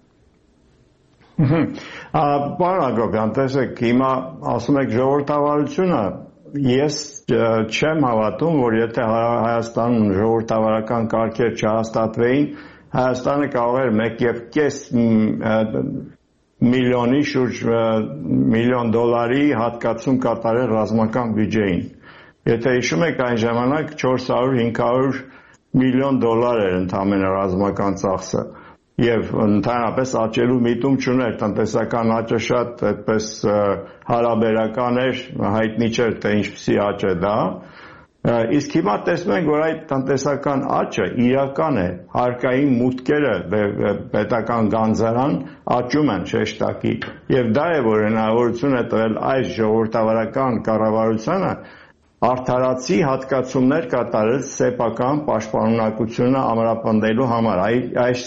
Պարոն Հակոբյան, տեսեք, հիմա ասում եք ժողովրդավարությունը, ես չեմ հավատում, որ եթե Հայաստանում ժողովրդավարական կարգեր չհաստատվեին, Հայաստանը կարող էր 1.5 միլիոնի շուրջ միլիոն դոլարի հատկացում կատարել ռազմական բյուջեին։ Եթե հիշում եք, այն ժամանակ 400-500 միլիոն դոլար էր ընդամենը ռազմական ծախսը եւ ընդհանրապես աճելու միտում չուներ, տնտեսական աճը շատ այդպես հարաբերական էր, հայտնի չէր թե ինչպիսի աճ է դա։ Իսկ հիմա տեսնում ենք, որ այդ տնտեսական աճը իրական է, հարկային մուտքերը պետական գանձարան աճում են շեշտակի, եւ դա է, որ հնարավորություն է տվել այս ժողովրդավարական կառավարությանը արդարացի հատկացումներ կատարել սեփական պաշտպանունակությունը ամրապնդելու համար։ Այս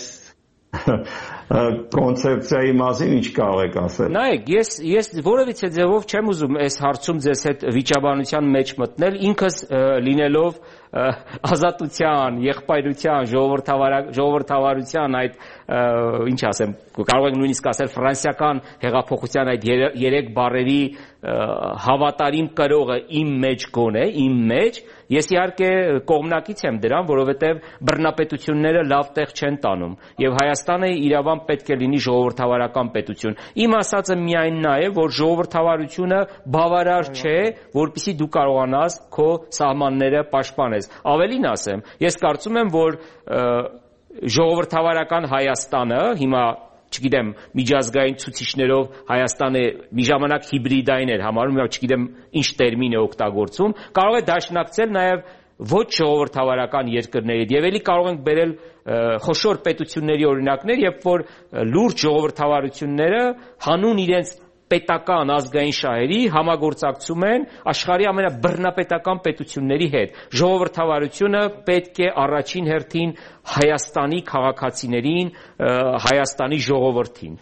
կոնցեպցիայի մասին ինչ կարող եք ասել։ Նայեք, ես որևիցե ձևով չեմ ուզում այս հարցում ձեզ հետ վիճաբանության մեջ մտնել, ինքս լինելով ազատության, եղբայրության, ժողովրդավարության այդ ինչ ասեմ, կարող ենք նույնիսկ ասել ֆրանսիական հեղափոխության այդ 3 բառերի հավատարիմ կրողը իմ մեջ գոնե, իմ մեջ, ես իհարկե կողմնակից եմ դրան, որովհետև բռնապետությունները լավ տեղ չեն տանում եւ Հայաստանը իրավամբ պետք է լինի ժողովրդավարական պետություն։ Իմ ասածը միայն նա է, որ ժողովրդավարությունը բավարար չէ, որպեսզի դու կարողանաս քո սահմանները պաշտպանես։ Ավելին ասեմ, ես կարծում եմ, որ ժողովրդավարական Հայաստանը հիմա չգիտեմ, միջազգային ցուցիչներով Հայաստանը մի ժամանակ հիբրիդային էր համարում, չգիտեմ ինչ տերմին է օգտագործում, կարող է դաշնակցել նաև ոչ ժողովրդավարական երկրներից եւ ելի կարող ենք բերել խոշոր պետությունների օրինակներ, երբ որ լուրջ ժողովրդավարությունները հանուն իրենց պետական ազգային շահերի համագործակցում են աշխարհի ամենաբռնապետական պետությունների հետ։ Ժողովրդավարությունը պետք է առաջին հերթին Հայաստանի քաղաքացիներին, Հայաստանի ժողովրդին։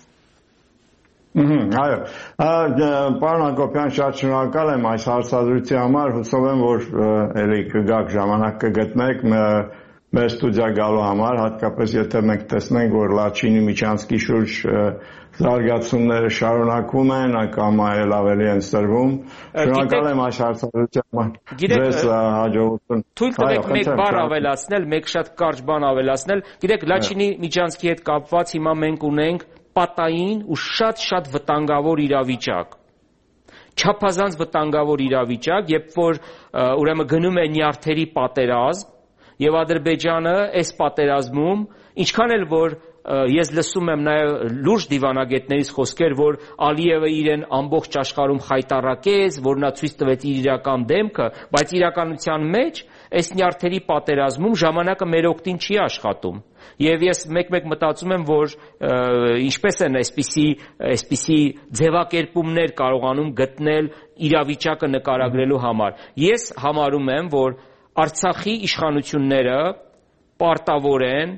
Այո, պարոն Հակոբյան, շատ շնորհակալ եմ այս հարցադրության համար, հուսով եմ, որ էլի կգաք ժամանակ կգտնեք մեր ստուդիա գալու համար, հատկապես եթե մենք տեսնենք, որ Լաչինի Միչանսկի շուրջ զարգացումները շարունակվում են, կամ այլ ավելի են սրվում։ Շնորհակալ եմ այս հարցադրության համար։ Ձեզ հաջողություն։ Թույլ տվեք մեկ բառ ավելացնել, մեկ շատ կարճ բան ավելացնել։ Գիտեք, Լաչինի Միչանսկի հետ կապված հիմա մենք ունենք պատային ու շատ վտանգավոր իրավիճակ։ Չափազանց վտանգավոր իրավիճակ, երբ որ ուրեմն գնում է նյարդերի պատերազմ, եւ Ադրբեջանը այս պատերազմում, ինչքան էլ որ ես լսում եմ նաև լուրջ դիվանագետներից խոսքեր, որ Ալիևը իրեն ամբողջ աշխարհում խայտառակեց, որ նա ցույց տվեց իր իրական դեմքը, բայց իրականության մեջ այս նյարդերի պատերազմում ժամանակը մեր օգտին չի աշխատում։ Եվ ես մեկ-մեկ մտածում եմ, որ ինչպես են այսպիսի ձևակերպումներ կարողանում գտնել իրավիճակը նկարագրելու համար։ Ես համարում եմ, որ Արցախի իշխանությունները պարտավոր են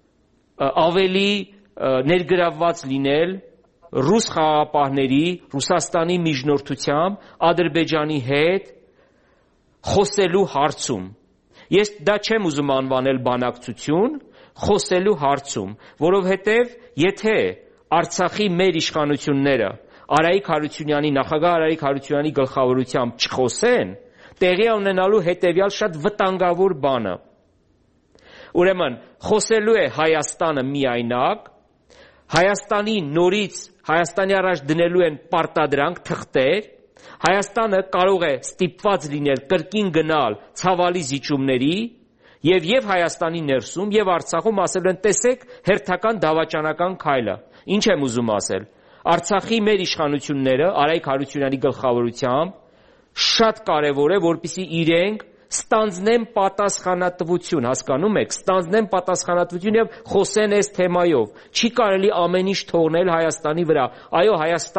ավելի ներգրավված լինել ռուս խաղաղապահների, Ռուսաստանի միջնորդությամբ Ադրբեջանի հետ խոսելու հարցում։ Ես դա չեմ ուզում անվանել բանակցություն, խոսելու հարցում, որովհետև եթե Արցախի մեր իշխանությունները նախագահ Արայիկ Հարությունյանի գլխավորությամբ չխոսեն, տեղի ունենալու հետևյալ շատ վտանգավոր բանը։ Ուրեմն, խոսելու է Հայաստանը միայնակ, Հայաստանի առաջ դնելու են պարտադրանք, թղթեր, Հայաստանը կարող է ստիպված լինել կրկին գնալ ցավալի զիջումների եւ Հայաստանի ներսում եւ Արցախում ասել են տեսեք հերթական դավաճանական քայլը։ Ինչ եմ ուզում ասել։ Արցախի մեր իշխանությունները Արայք Հարությունյանի գլխավորությամբ շատ կարևոր է, որպեսզի իրենք ստանձնեն պատասխանատվություն, հասկանում եք, ստանձնեն պատասխանատվություն եւ խոսեն այս թեմայով։ Չի կարելի ամեն ինչ թողնել Հայաստանի վրա։ Այո,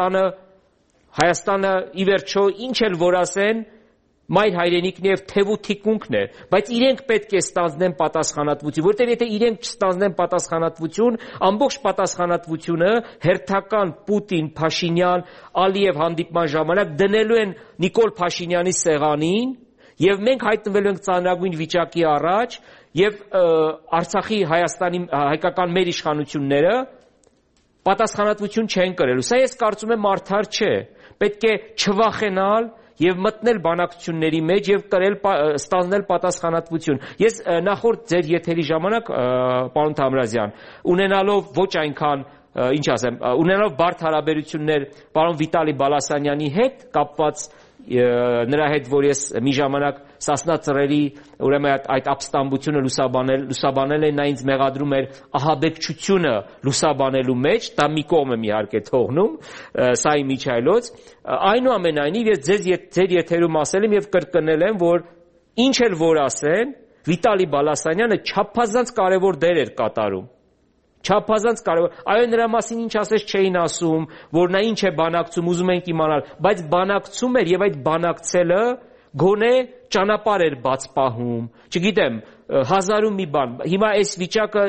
Հայաստանը ի վերջո ինչ էլ որ ասեն, մայր հայրենիքն եւ թեվու թիկունքն է, բայց իրենք պետք է ստանձնեն պատասխանատվություն, որտեղ եթե իրենք չստանձնեն պատասխանատվություն, ամբողջ պատասխանատվությունը հերթական Պուտին, Փաշինյան, Ալիև հանդիպման ժամանակ դնելու են Նիկոլ Փաշինյանի սեղանին, եւ մենք հայտնվելու ենք ծանրագույն վիճակի առաջ, եւ Արցախի, Հայաստանի հայկական մեր իշխանությունները պատասխանատվություն չեն կրելու։ Սա ես կարծում եմ արդար չէ։ Պետք է չվախենալ եւ մտնել բանակցությունների մեջ եւ ստանձնել պատասխանատվություն։ Ես նախորդ ձեր եթերի ժամանակ, պարոն Թամրազյան, ունենալով ոչ այնքան, ինչ ասեմ, ունենալով բարդ հարաբերություններ պարոն Վիտալի Բալասանյանի հետ կապված նրա հետ, որ ես մի ժամանակ Սասնա ծռերի, ուրեմն այդ ապստամբությունը լուսաբանել են, նա ինձ մեղադրում էր ահաբեկչությունը լուսաբանելու մեջ, դա մի կողմ եմ իհարկե թողնում, սա իմ միջայլոց, այնուամենայնիվ ես ձեր եթերում ասել եմ եւ կրկնել եմ, որ ինչ էլ որ ասեն, Վիտալի Բալասանյանը չափազանց կարևոր դեր էր կատարում։ Չափազանց կարևոր, այո, նրա մասին ինչ ասես չէին ասում, որ նա ինչ է բանակցում, ուզում ենք իմանալ, բայց բանակցում էր եւ այդ բանակցելը գոնե ճանապարհ էր բաց պահում, չգիտեմ, հազարում մի բան։ Հիմա այս վիճակը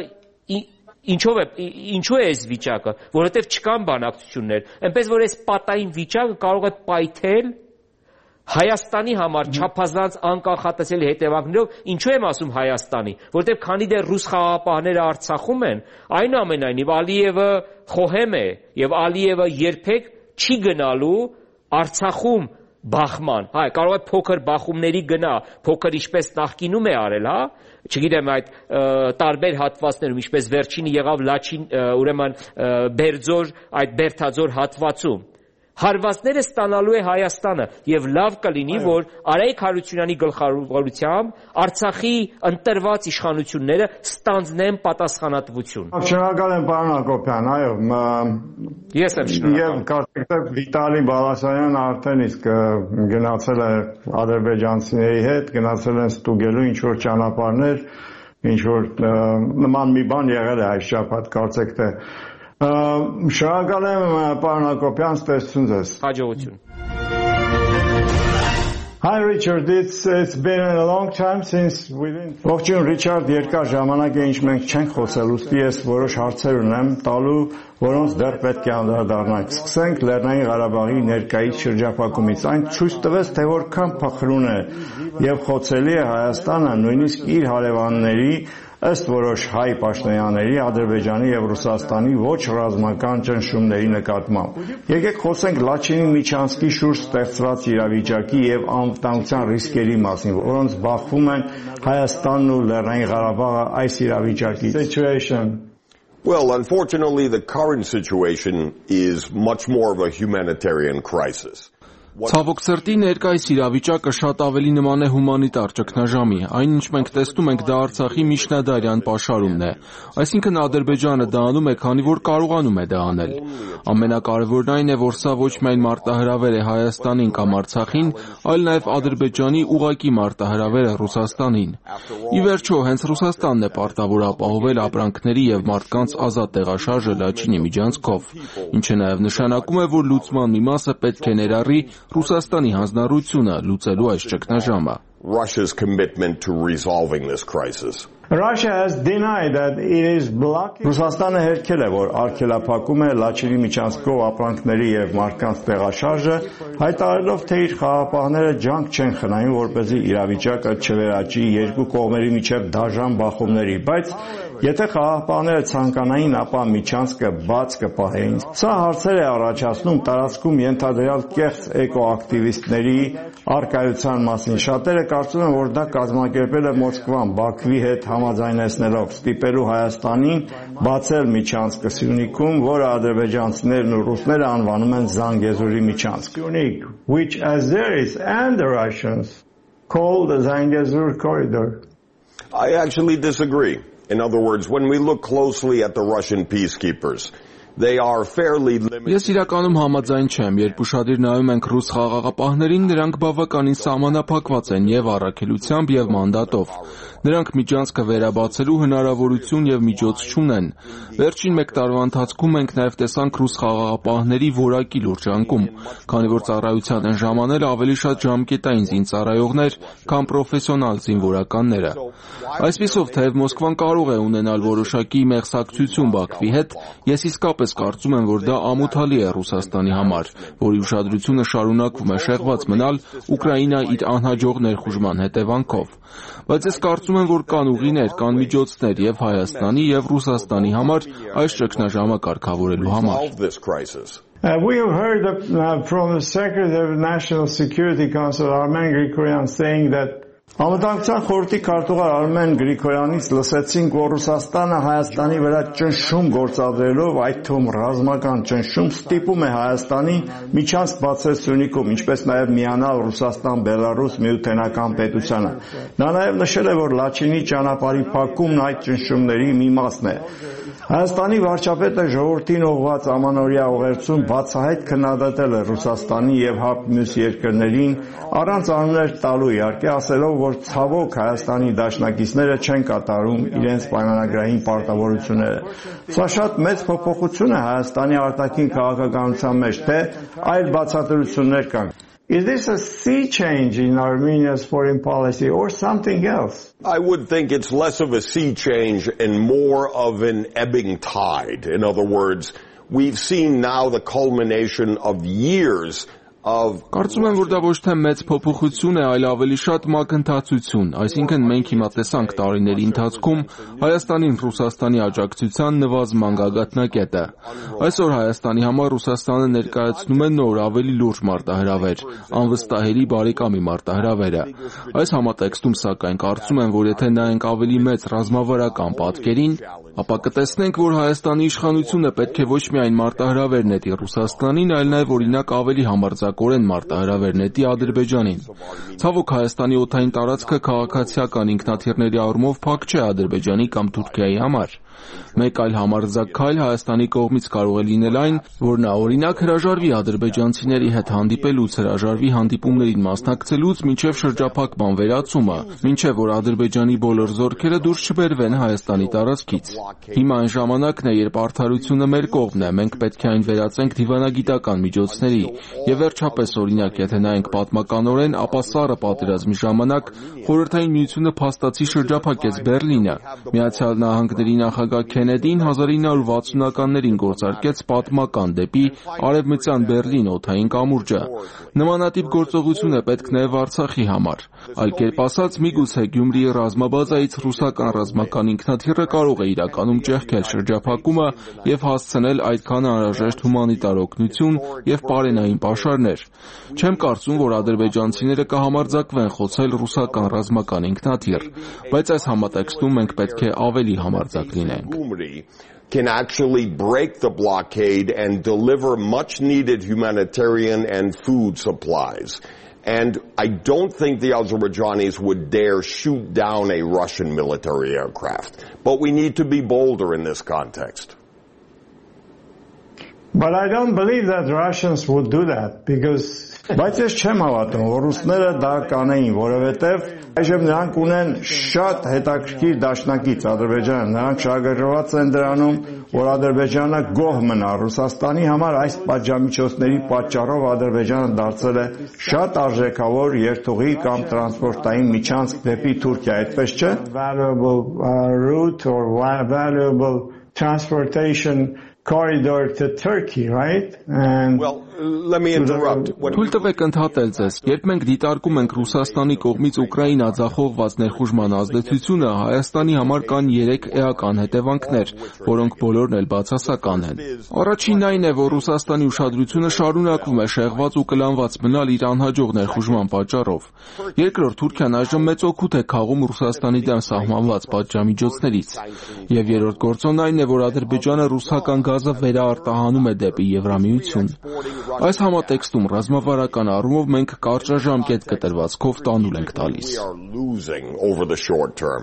ինչու է այս վիճակը, որովհետեւ չկան բանակցություններ, այնպես որ այս պատային վիճակը կարող է պայթել Հայաստանի համար չափազանց անկախատեսելի հետևանքներով, ինչու եմ ասում Հայաստանի, որովհետև քանի դեռ ռուս խաղաղապահները Արցախում են, այնուամենայնիվ Ալիևը խոհեմ է եւ Ալիևը երբեք չի գնալու Արցախում բախման, հա, կարող է փոքր բախումների գնա, փոքր ինչպես նախկինում է արել, հա, չգիտեմ այդ տարբեր հատվածներում, ինչպես վերջինը եղավ Լաչին, ուրեմն Բերձոր, այդ Բերթաձոր հատվածում հարվածները ստանալու է Հայաստանը եւ լավ կլինի, որ Արայք Հարությունյանի գլխավորությամբ Արցախի ընտրված իշխանությունները ստանձնեն պատասխանատվություն։ Շնորհակալ եմ, պարոն Հակոբյան, այո, ես եմ շնորհակալ։ Եվ կարծեք Վիտալի Բալասանյանը արդեն իսկ գնացել է ադրբեջանցիների հետ, գնացել են ստուգելու ինչ որ ճանապարհներ, ինչ որ նման մի բան եղել է այս շաբաթ, կարծեք թե Շնորհակալ եմ, պարոն Հակոբյան, ստեսություն ձեզ։ Հաջողություն։ Hi Richard, it's been a long time since we didn't... Ողջույն Ռիչարդ, երկար ժամանակ է ինչ մենք չենք խոսել, ուստի ես որոշ հարցեր ունեմ տալու, որոնց դեռ պետք է անդրադառնանք։ Սկսենք Լեռնային Ղարաբաղի ներկայից շրջափակումից։ Այն ցույց տվեց, թե որքան փխրուն է եւ խոցելի է Հայաստանը նույնիսկ իր հարևանների ըստ որոշ հայ պաշտոնյաների Ադրբեջանի եւ Ռուսաստանի ոչ ռազմական ճնշումների նկատմամբ։ Եկեք խոսենք Լաչինի Միչանսկի շուրջ ստեղծված իրավիճակի եւ անվտանգության ռիսկերի մասին, որոնց բախվում են Հայաստանն ու Լեռնային Ղարաբաղը այս իրավիճակից։ Well, unfortunately, the current situation is much more of a humanitarian crisis. Ցավոք սրտի ներկայիս իրավիճակը շատ ավելի նման է հումանիտար ճգնաժամի, այն ինչ մենք տեսնում ենք դա Արցախի միջնադարյան պաշարումն է, այսինքն Ադրբեջանը դա անում է, քանի որ կարողանում է դա անել։ Ամենակարևորն այն է, որ սա ոչ միայն մարտահրավեր է Հայաստանին կամ Արցախին, այլ նաև Ադրբեջանի ուղղակի մարտահրավեր է Ռուսաստանին։ Ի վերջո, հենց Ռուսաստանն է պարտավոր ապահովել ապրանքների եւ մարդկանց ազատ տեղաշարժը Լաչինի միջանցքով, ինչը նաև նշանակում է, որ լուծման մի մասը պետք է ներառի Ռուսաստանի հանձնառությունը լուծելու այս ճգնաժամը։ Russia's commitment to resolving this crisis. Russia has denied that it is blocking. Ռուսաստանը հերքել է, որ արգելափակում է Լաչինի միջանցքով ապրանքների եւ մարդկանց տեղաշարժը, հայտարարելով, թե իր խաղաղապահները ջանք չեն խնայում, որպեսզի իրավիճակը չվերաճի երկու կողմերի միջև դաժան բախումների, բայց եթե խաղաղապահները ցանկանային, ապա միջանցքը բաց կպահեին։ Սա հարցեր է առաջացնում տարածքում ենթադրյալ կեղծ էկոակտիվիստների առկայության մասին։ Շատերը կարծում են, որ դա կազմակերպել է Մոսկվան Բաքվի հետ համաձայնեցնելով ստիպելու Հայաստանին բացել միջանցքը Սյունիքում, որը ադրբեջանցիներն ու ռուսները անվանում են Զանգեզուրի միջանցք, which as there is and the Russians call the Zangezur corridor. I actually disagree. In other words, when we look closely at the Russian peacekeepers, they are fairly limited. Ես իրականում համաձայն չեմ, երբ ուշադիր նայում ենք ռուս խաղաղապահներին, նրանք բավականին սահմանափակված են եւ առաքելությամբ եւ մանդատով։ Նրանք միջանցքը վերաբացելու հնարավորություն եւ միջոց չունեն։ Վերջին 1 տարվա ընթացքում մենք նաեւ տեսանք ռուս խաղաղապահների որակի լուրջ անկում, քանի որ ծառայության են ժամանել ավելի շատ ժամկետային զինծառայողներ, քան պրոֆեսիոնալ զինվորականները։ Այսպիսով, թեև Մոսկվան կարող է ունենալ որոշակի մեղսակցություն Բաքվի հետ, ես իսկապես կարծում եմ, որ դա ամոթալի է Ռուսաստանի համար, որի ուշադրությունը շարունակվում է շեղված մնալ Ուկրաինա իր անհաջող ներխուժման հետևանքով։ Բայց ես կարծում եմ, որ կան ուղիներ, կան միջոցներ եւ Հայաստանի եւ Ռուսաստանի համար այս ճգնաժամը կարգավորելու համար։ We have heard from the Secretary of National Security Council, Armen Grigoryan, saying that Անվտանգության խորհրդի քարտուղար Արմեն Գրիգորյանից լսեցինք, որ Ռուսաստանը Հայաստանի վրա ճնշում գործադրելով, այդ թվում ռազմական ճնշում, ստիպում է Հայաստանին միջանցք բացել Սյունիքում, ինչպես նաև միանալ Ռուսաստան-Բելարուս միութենական պետությանը։ Նա նաև նշել է, որ Լաչինի ճանապարհի փակումն այդ ճնշումների մի մասն է։ Հայաստանի վարչապետը ժողովրդին ուղղված ամանորյա ուղերձում բացահայտ քննադատել է Ռուսաստանի եւ ՀԱՊ մյուս երկրներին, առանց անուններ տալու իհարկե, ասելով, որ ցավոք Հայաստանի դաշնակիցները չեն կատարում իրենց պայմանագրային պարտավորությունները։ Սա շատ մեծ փոփոխություն է Հայաստանի արտաքին քաղաքականության մեջ, թե այլ բացատրություններ կան։ Is this a sea change in Armenia's foreign policy or something else? I would think it's less of a sea change and more of an ebbing tide. In other words, we've seen now the culmination of years Կարծում եմ, որ դա ոչ թե մեծ փոփոխություն է, այլ ավելի շատ մակընթացություն, այսինքն մենք հիմա տեսանք տարիների ընթացքում Հայաստանին Ռուսաստանի աջակցության նվազման գագաթնակետը։ Այսօր Հայաստանի համար Ռուսաստանը ներկայացնում է նոր ավելի լուրջ մարտահրավեր, անվստահելի բարեկամի մարտահրավերը։ Այս համատեքստում սակայն կարծում եմ, որ եթե նայենք ավելի մեծ ռազմավարական պատկերին, ապա կտեսնենք, որ Հայաստանի իշխանությունը պետք է ոչ միայն մարտահրավեր նետի Ռուսաստանին, այլ նաև օրինակ ավելի համարձակորեն մարտահրավեր նետի Ադրբեջանին։ Ցավոք Հայաստանի օդային տարածքը քաղաքացիական ինքնաթիռների առումով փակ չէ Ադրբեջանի կամ Թուրքիայի համար։ Մեկ այլ համարձակ քայլ Հայաստանի կողմից կարող է լինել այն, որ նա օրինակ հրաժարվի ադրբեջանցիների հետ հանդիպելուց, հրաժարվի հանդիպումներին մասնակցելուց մինչև շրջափակման վերացումը, մինչև որ Ադրբեջանի բոլոր զորքերը դուրս չբերվեն Հայաստանի տարածքից։ Հիմա այն ժամանակն է, երբ արդարությունը մեր կողմն է, մենք պետք է այն վերածենք դիվանագիտական միջոցների։ Եվ վերջապես օրինակ, եթե նայենք պատմականորեն, ապա սառը պատերազմի ժամանակ Խորհրդային Միությունը փաստացի շրջափակեց Բերլինը։ Միացյալ Նահանգների նախագահ Քենեդին 1960-ականներին գործարկեց պատմական դեպի արևմտյան Բերլին օդային կամուրջը։ Նմանատիպ գործողություն է պետք նաև Արցախի համար։ Այլ կերպ ասած, միգուցե Գյումրիի ռազմաբազայից ռուսական ռազմական ինքնաթիռը կարող է իրականում ճեղքել շրջափակումը եւ հասցնել այդքան անհրաժեշտ հումանիտար օգնություն եւ պարենային պաշարներ։ Չեմ կարծում, որ ադրբեջանցիները կհամարձակվեն խոցել ռուսական ռազմական ինքնաթիռ, բայց այս համատեքստում մենք պետք է ավելի համարձակ լինենք։ Can actually break the blockade and deliver much needed humanitarian and food supplies. And I don't think the Azerbaijanis would dare shoot down a Russian military aircraft. But we need to be bolder in this context. But I don't believe that Russians would do that because Բայց ես չեմ հավատում, որ ռուսները դա կանեին, որովհետև այժմ նրանք ունեն շատ հետաքրքիր դաշնակից Ադրբեջանը, նրանք շահագրգռված են դրանում, որ Ադրբեջանը գոհ մնա Ռուսաստանի համար այս պատժամիջոցների պատճառով Ադրբեջանը դարձել է շատ արժեքավոր երթուղի կամ տրանսպորտային միջանցք դեպի Թուրքիա, այդպես չէ? Valuable route or valuable transportation corridor to Turkey, right? And well, let me interrupt. Թույլ տվեք ընդհատել ձեզ, երբ մենք դիտարկում ենք Ռուսաստանի կողմից Ուկրաինա ձախողված ներխուժման ազդեցությունը, Հայաստանի համար կան 3 էական հետևանքներ, որոնք բոլորն էլ բացասական են։ Առաջինն այն է, որ Ռուսաստանի ուշադրությունը շարունակվում է շեղված ու կլանված մնալ իր անհաջող ներխուժման պատճառով։ Երկրորդ, Թուրքիան այժմ մեծ օգուտ է քաղում Ռուսաստանի դեմ սահմանված պատժամիջոցներից։ Եվ երրորդ գործոնն այն է, որ Ադրբեջանը ռուսական գազը վերաարտահանում է դեպի Եվրամիություն։ Այս համատեքստում ռազմավարական առումով մենք կարճաժամկետ կտրվածքով տանուլ ենք տալիս։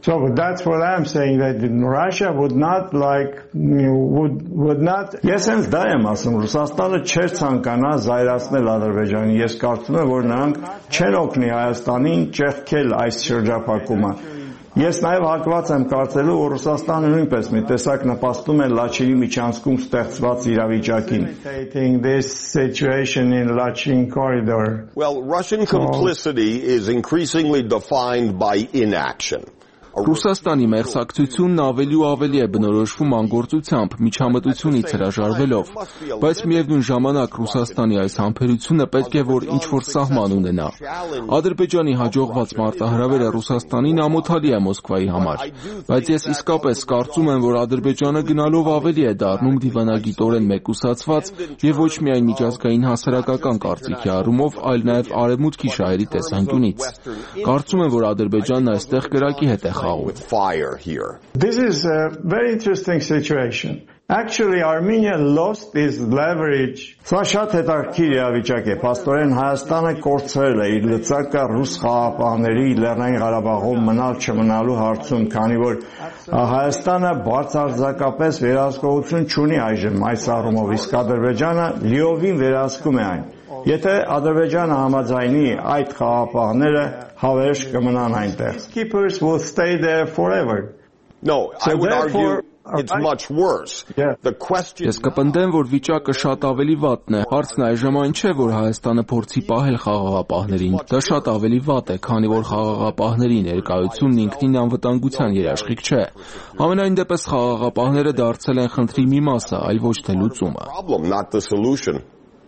So that's what I'm saying, that Russia would not would not. Ես հենց դա եմ ասում, Ռուսաստանը չէր ցանկանա զայրացնել Ադրբեջանին։ Ես կարծում եմ, որ նրանք չեն օգնի Հայաստանին ճեղքել այս շրջափակումը։ Ես նաև հակված եմ կարծելու, որ Ռուսաստանը նույնպես մի տեսակ նպաստում է Լաչինի միջանցքում ստեղծված իրավիճակին. This situation in Lachin corridor. Well, Russian complicity is increasingly defined by inaction. Ռուսաստանի մեղսակցությունն ավելի ու ավելի է բնորոշվում անգործությամբ, միջամտությունից հրաժարվելով, բայց միևնույն ժամանակ Ռուսաստանի այս համբերությունը պետք է որ ինչ-որ սահման ունենա։ Ադրբեջանի հաջողված մարտահրավերը Ռուսաստանին ամոթալի է Մոսկվայի համար, բայց ես իսկապես կարծում եմ, որ Ադրբեջանը գնալով ավելի է դառնում դիվանագիտորեն մեկուսացված եւ ոչ միայն միջազգային հասարակական կարծիքի առումով, այլ նաեւ արևմուտքի շահերի տեսանկյունից։ Կարծում եմ, որ Ադրբեջանն այստեղ կրակի հետ է with fire here. This is a very interesting situation. Actually, Armenia lost its leverage. Սա շատ հետաքրքիր իրավիճակ է։ Պաստորեն Հայաստանը կորցրել է իր լծակը ռուս խաղաղապահների Լեռնային Ղարաբաղում մնալ չմնալու հարցում, քանի որ Հայաստանը բարձրարձակապես վերահսկողություն չունի այժմ այս առումով, իսկ Ադրբեջանը լիովին վերահսկում է այն։ Եթե Ադրբեջանը համաձայնի այդ խաղաղապահները հավերժ կմնան այնտեղ. Keepers will stay there forever. No, I would argue it's much worse. The question Ես կպնդեմ, որ վիճակը շատ ավելի վատն է։ Հարցն այժմ այն չէ, որ Հայաստանը փորձի պահել խաղաղապահներին։ Դա շատ ավելի վատ է, քանի որ խաղաղապահների ներկայությունն ինքնին անվտանգության երաշխիք չէ։ Համենայն դեպս խաղաղապահները դարձել են խնդրի մի մասը, այլ ոչ թե լուծումը։ problem, not the solution.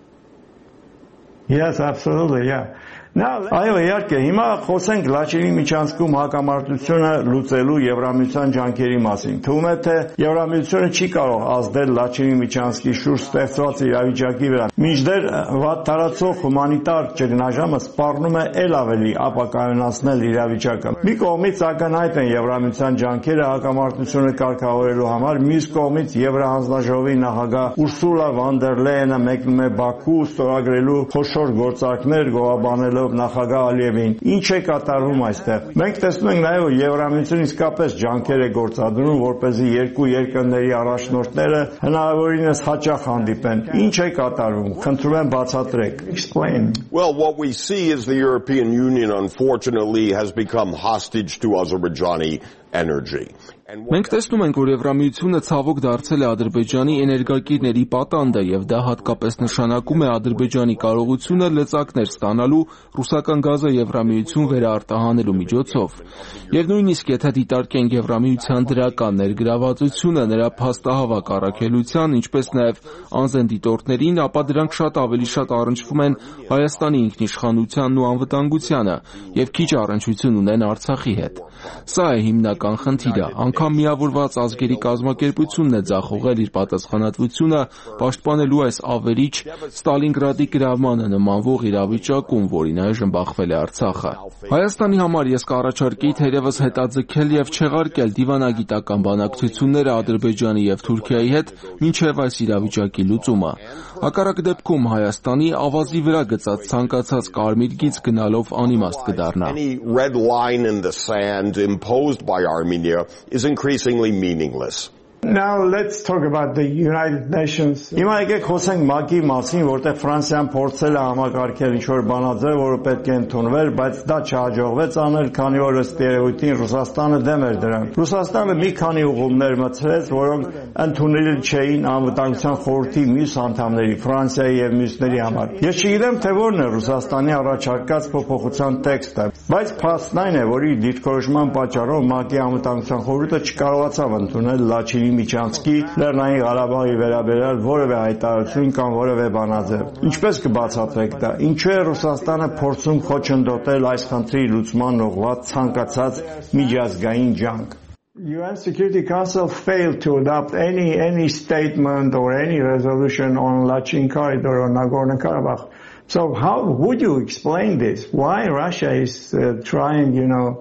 Yes, absolutely, yeah. Այո, իհարկե, հիմա խոսենք Լաչինի միջանցքում հակամարտությունը լուծելու Եվրամիության ջանքերի մասին։ Թվում է, թե Եվրամիությունը չի կարող ազդել Լաչինի միջանցքի շուրջ ստեղծված իրավիճակի վրա։ Մինչդեռ վատթարացող հումանիտար ճգնաժամը սպառնում է ել ավելի ապակայունացնել իրավիճակը։ Մի կողմից ակնհայտ են Եվրամիության ջանքերը հակամարտությունը կարգավորելու համար, մյուս կողմից Եվրահանձնաժողովի նախագահ Ուրսուլա վան դեր Լեյենը մեկնում է Բաքու ստորագրելու խոշոր գործարքներ գովաբանելով նախագահ Ալիևին։ Ինչ է կատարվում այստեղ։ Մենք տեսնում ենք նաև, որ Եվրամիությունը իսկապես ջանքեր է գործադրում, որպեսզի երկու երկրների առաջնորդները հնարավորինս հաճախ հանդիպեն։ Ինչ է կատարվում։ Խնդրում եմ բացատրեք։ Explain. Well, what we see is the European Union, unfortunately, has become hostage to Azerbaijani energy. Մենք տեսնում ենք, որ Եվրամիությունը ցավոք դարձել է Ադրբեջանի էներգակիրների պատանդը եւ դա հատկապես նշանակում է Ադրբեջանի կարողությունը լծակներ ստանալու ռուսական գազը Եվրամիություն վերարտահանելու միջոցով։ Եվ նույնիսկ եթե դիտարկենք Եվրամիության դրական ներգրավվածությունը նրա փաստահավաք առաքելության, ինչպես նաեւ անզեն դիտորդներին, ապա դրանք շատ ավելի շատ առնչվում են Հայաստանի ինքնիշխանությանն ու անվտանգությանը եւ քիչ առնչություն ունեն Արցախի հետ։ Սա է հիմնական խնդիրը։ Անգամ միավորված ազգերի կազմակերպությունն է ձախողել իր պատասխանատվությունը պաշտպանելու այս ավերիչ Ստալինգրադի գրավմանը նմանվող իրավիճակում, որին այժմ բախվել է Արցախը։ Հայաստանի համար ես կառաջարկեի թերևս հետաձգել եւ չեղարկել դիվանագիտական բանակցությունները Ադրբեջանի եւ Թուրքիայի հետ մինչեւ այս իրավիճակի լուծումը։ Հակառակ դեպքում Հայաստանի ավազի վրա գծած ցանկացած կարմիր գիծ գնալով անիմաստ կդառնա։ Red line in the sand imposed by Armenia is increasingly meaningless. Now let's talk about the United Nations. Հիմա եկեք խոսենք ՄԱԿ-ի մասին, որտեղ Ֆրանսիան փորձել է համակարգել ինչ-որ բանաձև, որը պետք է ընդունվեր, բայց դա չհաջողվեց անել, քանի որ ըստ երևույթին Ռուսաստանը դեմ էր դրան։ Ռուսաստանը մի քանի ուղումներ մտցրեց, որոնք ընդունելի չէին Անվտանգության խորհրդի մյուս անդամների, Ֆրանսիայի եւ մյուսների համար։ Ես չգիտեմ, թե որն է Ռուսաստանի առաջարկած փոփոխության տեքստը, բայց փաստն այն է, որ իր դիրքորոշման պատճառով ՄԱԿ-ի Անվտանգության խորհուրդը չկարողացավ ընդունել Լաչինի միջանցքի Լեռնային Ղարաբաղի վերաբերյալ որևէ հայտարարություն կամ որևէ բանաձև։ Ինչպես կբացատրեք դա։ Ինչու է Ռուսաստանը փորձում խոչընդոտել այս խնդրի լուծման ուղղված ցանկացած միջազգային ջանք։ UN Security Council failed to adopt any statement or any resolution on Lachin Corridor or Nagorno-Karabakh. So how would you explain this? Why Russia is trying,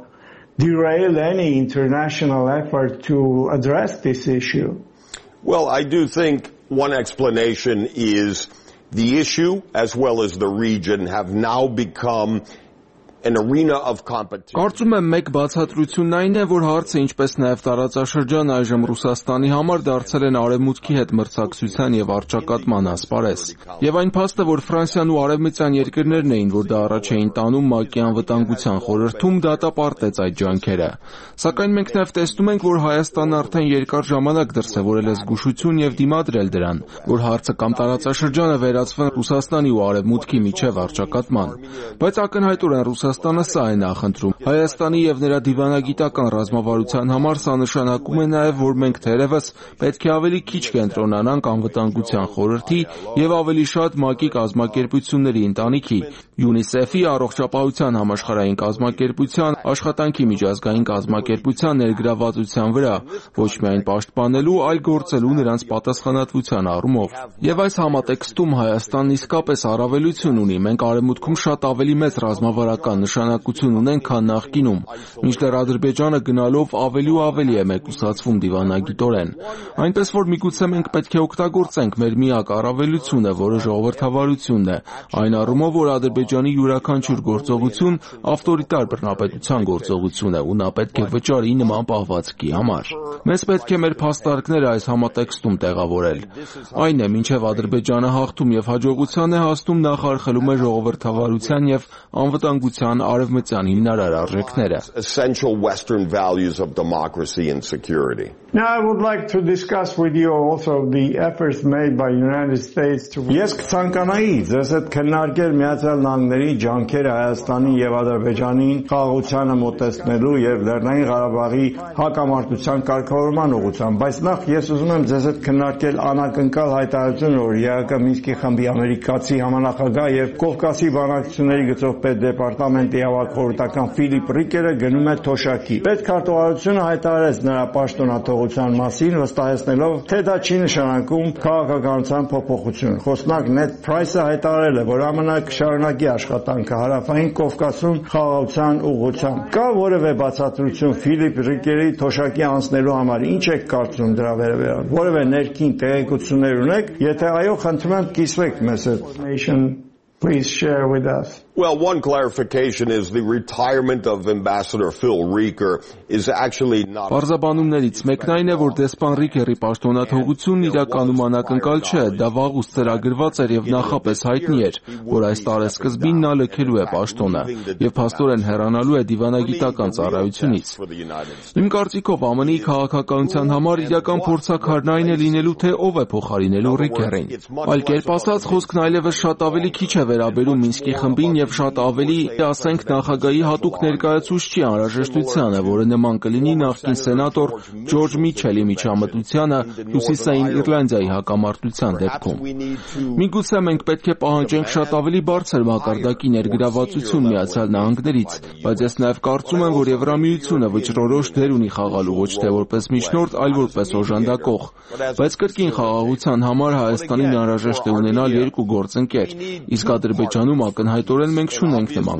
derail any international effort to address this issue? Well, I do think one explanation is the issue, as well as the region, have now become an arena of competition. Կարծում եմ մեկ բացատրությունն այն է, որ հարցը ինչպես նաև տարածաշրջան այժմ Ռուսաստանի համար դարձել են արևմուտքի հետ մրցակցության եւ առճակատման ասպարեզ։ Եվ այն փաստը, որ Ֆրանսիան ու արևմտյան երկրներն էին, որ դա առաջ էին տանում ՄԱԿ-ի անվտանգության խորհրդում, դատապարտեց այդ ջանքերը։ Սակայն մենք նաև տեսնում ենք, որ Հայաստանն արդեն երկար ժամանակ դրսևորել է զգուշություն եւ դիմադրել դրան, որ հարցը կամ տարածաշրջանը վերածվեն Ռուսաստանի ու արևմուտքի միջև առճակատման։ Բայց ակնհայտորեն Ռուսաստանը սա է նախընտրում։ Հայաստանի եւ նրա դիվանագիտական ռազմավարության համար սա նշանակում է նաեւ, որ մենք թերևս պետք է ավելի քիչ կենտրոնանանք անվտանգության խորհրդի եւ ավելի շատ ՄԱԿ-ի կազմակերպությունների ընտանիքի, ՅՈՒՆԻՍԵՖ-ի, առողջապահության համաշխարհային կազմակերպության, աշխատանքի միջազգային կազմակերպության ներգրավվածության վրա, ոչ միայն պաշտպանելու, այլ գործելու նրանց պատասխանատվության առումով։ Եվ այս համատեքստում Հայաստանն իսկապես առավելություն ունի։ Մենք արևմուտքում շատ ավելի մեծ ռազմավարական նշանակություն ունենք, քան նախկինում, մինչդեռ Ադրբեջանը գնալով ավելի ու ավելի է մեկուսացվում դիվանագիտորեն։ Այնպես որ միգուցե մենք պետք է օգտագործենք մեր միակ առավելությունը, որը ժողովրդավարությունն է, այն առումով, որ Ադրբեջանի յուրաքանչյուր գործողություն ավտորիտար բռնապետության գործողություն է, ու նա պետք է վճարի նման պահվածքի համար։ Մեզ պետք է մեր փաստարկները այս համատեքստում տեղավորել։ Այն է, մինչև Ադրբեջանը հաղթում եւ հաջողության է հասնում, նախարխելում է ժողովրդավարության եւ անվտանգության արևմտյան հիմնարար արժեքները։ Essential Western values of democracy and security. Now I would like to discuss with you also the efforts made by United States to Ես կցանկանայի ձեզ հետ քննարկել Միացյալ Նահանգների ջանքերը Հայաստանի եւ Ադրբեջանին խաղաղությանը մոտեցնելու եւ Լեռնային Ղարաբաղի հակամարտության կարգավորման ուղղությամբ, բայց նախ ես ուզում եմ ձեզ հետ քննարկել անակնկալ հայտարարությունը, որ ԵԱՀԿ Մինսկի խմբի ամերիկացի համանախագահ եւ Կովկասի բանակցությունների գծով պետդեպարտամենտի ավագ Ֆիլիպ Ռիկերը գնում է թոշակի։ Պետքարտուղարությունը հայտարարեց նրա պաշտոնաթողության մասին, վստահեցնելով, թե դա չի նշանակում քաղաքականության փոփոխություն։ Խոսնակ Նեդ Փրայսը հայտարարել է, որ ԱՄՆ կշարունակի աշխատանքը հարավային Կովկասում խաղաղության ուղղությամբ։ Կա որևէ բացատրություն Ֆիլիպ Ռիկերի թոշակի անցնելու համար։ Ինչ եք կարծում դրա վերաբերյալ։ Որևէ ներքին տեղեկություններ ունեք։ Եթե այո, խնդրում եմ կիսվեք մեզ հետ։ Please share with us. Well, one clarification is the retirement of Ambassador Phil Rieker is actually not... Պարզաբանումներից մեկն այն է, որ դեսպան Ռիկերի պաշտոնաթողությունն իրականում անակնկալ չէ, դա վաղուց ծրագրված էր եւ նախապես հայտնի էր, որ այս տարեսկզբին նա լքելու է պաշտոնը եւ փաստորեն հեռանալու է դիվանագիտական ծառայությունից։ Իմ կարծիքով ԱՄՆ-ի քաղաքականության համար իրական փորձաքարն այն է լինելու, թե ով է փոխարինելու Ռիկերին։ Այլ կերպ ասած, խոսքն այլևս շատ ավելի քիչ է վերաբերում Մինսկի խմբին եւ շատ ավելի, ասենք, նախագահի հատուկ ներկայացուցչի անհրաժեշտությանը, որը նման կլինի նախկին սենատոր Ջորջ Միչելի միջամտությանը Հյուսիսային Իռլանդիայի հակամարտության դեպքում։ Միգուցե մենք պետք է պահանջենք շատ ավելի բարձր մակարդակի ներգրավվածություն Միացյալ Նահանգներից, բայց ես նաեւ կարծում եմ, որ Եվրամիությունը վճռորոշ դեր ունի խաղալու ոչ թե որպես միջնորդ, այլ որպես օժանդակող։ Բայց կրկին խաղաղության համար Հայաստանին անհրաժեշտ է ունենալ երկու գործընկեր, իսկ Ադրբեջանում ակնհայտորեն մենք չունենք նման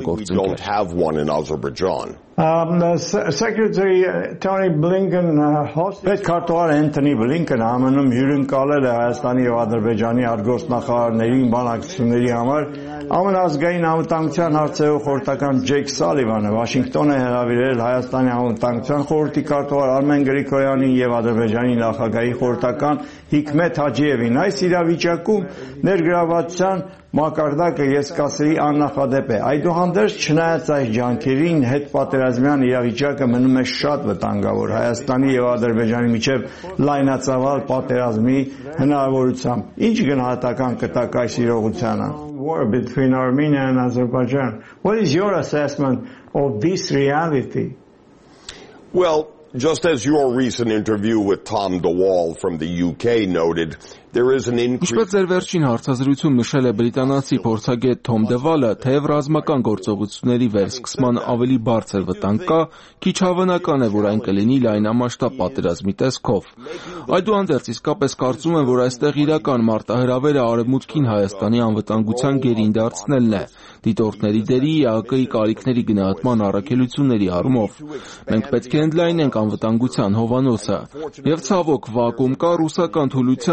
գործընկեր։ Secretary Tony Blinken պետքարտուղար Anthony Blinken ԱՄՆ-ում հյուրընկալել է Հայաստանի եւ Ադրբեջանի արտգործնախարարներին բանակցությունների համար ԱՄՆ ազգային անվտանգության հարցերով խորհրդական Ջեյք Սալիվանը Վաշինգտոն է հրավիրել Հայաստանի անվտանգության խորհրդի քարտուղար Արմեն Գրիգորյանին եւ Ադրբեջանի նախագահի խորհրդական Հիկմեթ Հաջիևին։ Այս իրավիճակում ներգրավվածության մակարդակը ես կասեի աննախադեպ է։ Այդուհանդերձ չնայած այս ջանքերին հետպատերազմյան իրավիճակը մնում է շատ վտանգավոր Հայաստանի եւ Ադրբեջանի միջև լայնածավալ պատերազմի հնարավորությամբ։ Ինչ գնահատական կտակ այս իրողությանը? War between Armenia and Azerbaijan. What is your assessment of this reality? Well, just as your recent interview with Tom DeWall from the UK noted, there is an increase... Ինչպես ձեր վերջին հարցազրույցում նշել է բրիտանացի փորձագետ Թոմ Դեվալը, թեև ռազմական գործողությունների վերսկսման ավելի բարձր վտանգ կա, քիչ հավանական է, որ այն կլինի լայնամասշտաբ պատերազմի տեսքով։ Այդուհանդերձ իսկապես կարծում եմ, որ այստեղ իրական մարտահրավերը Արևմուտքին Հայաստանի անվտանգության գերին դարձնելն է, դիտորդների դերի, ԵԱՀԿ-ի կարիքների գնահատման առաքելությունների առումով։ Մենք պետք է ընդլայնենք անվտանգության հովանոցը։ Եվ ցավոք, վակուում կա ռուսական թուլության, եթե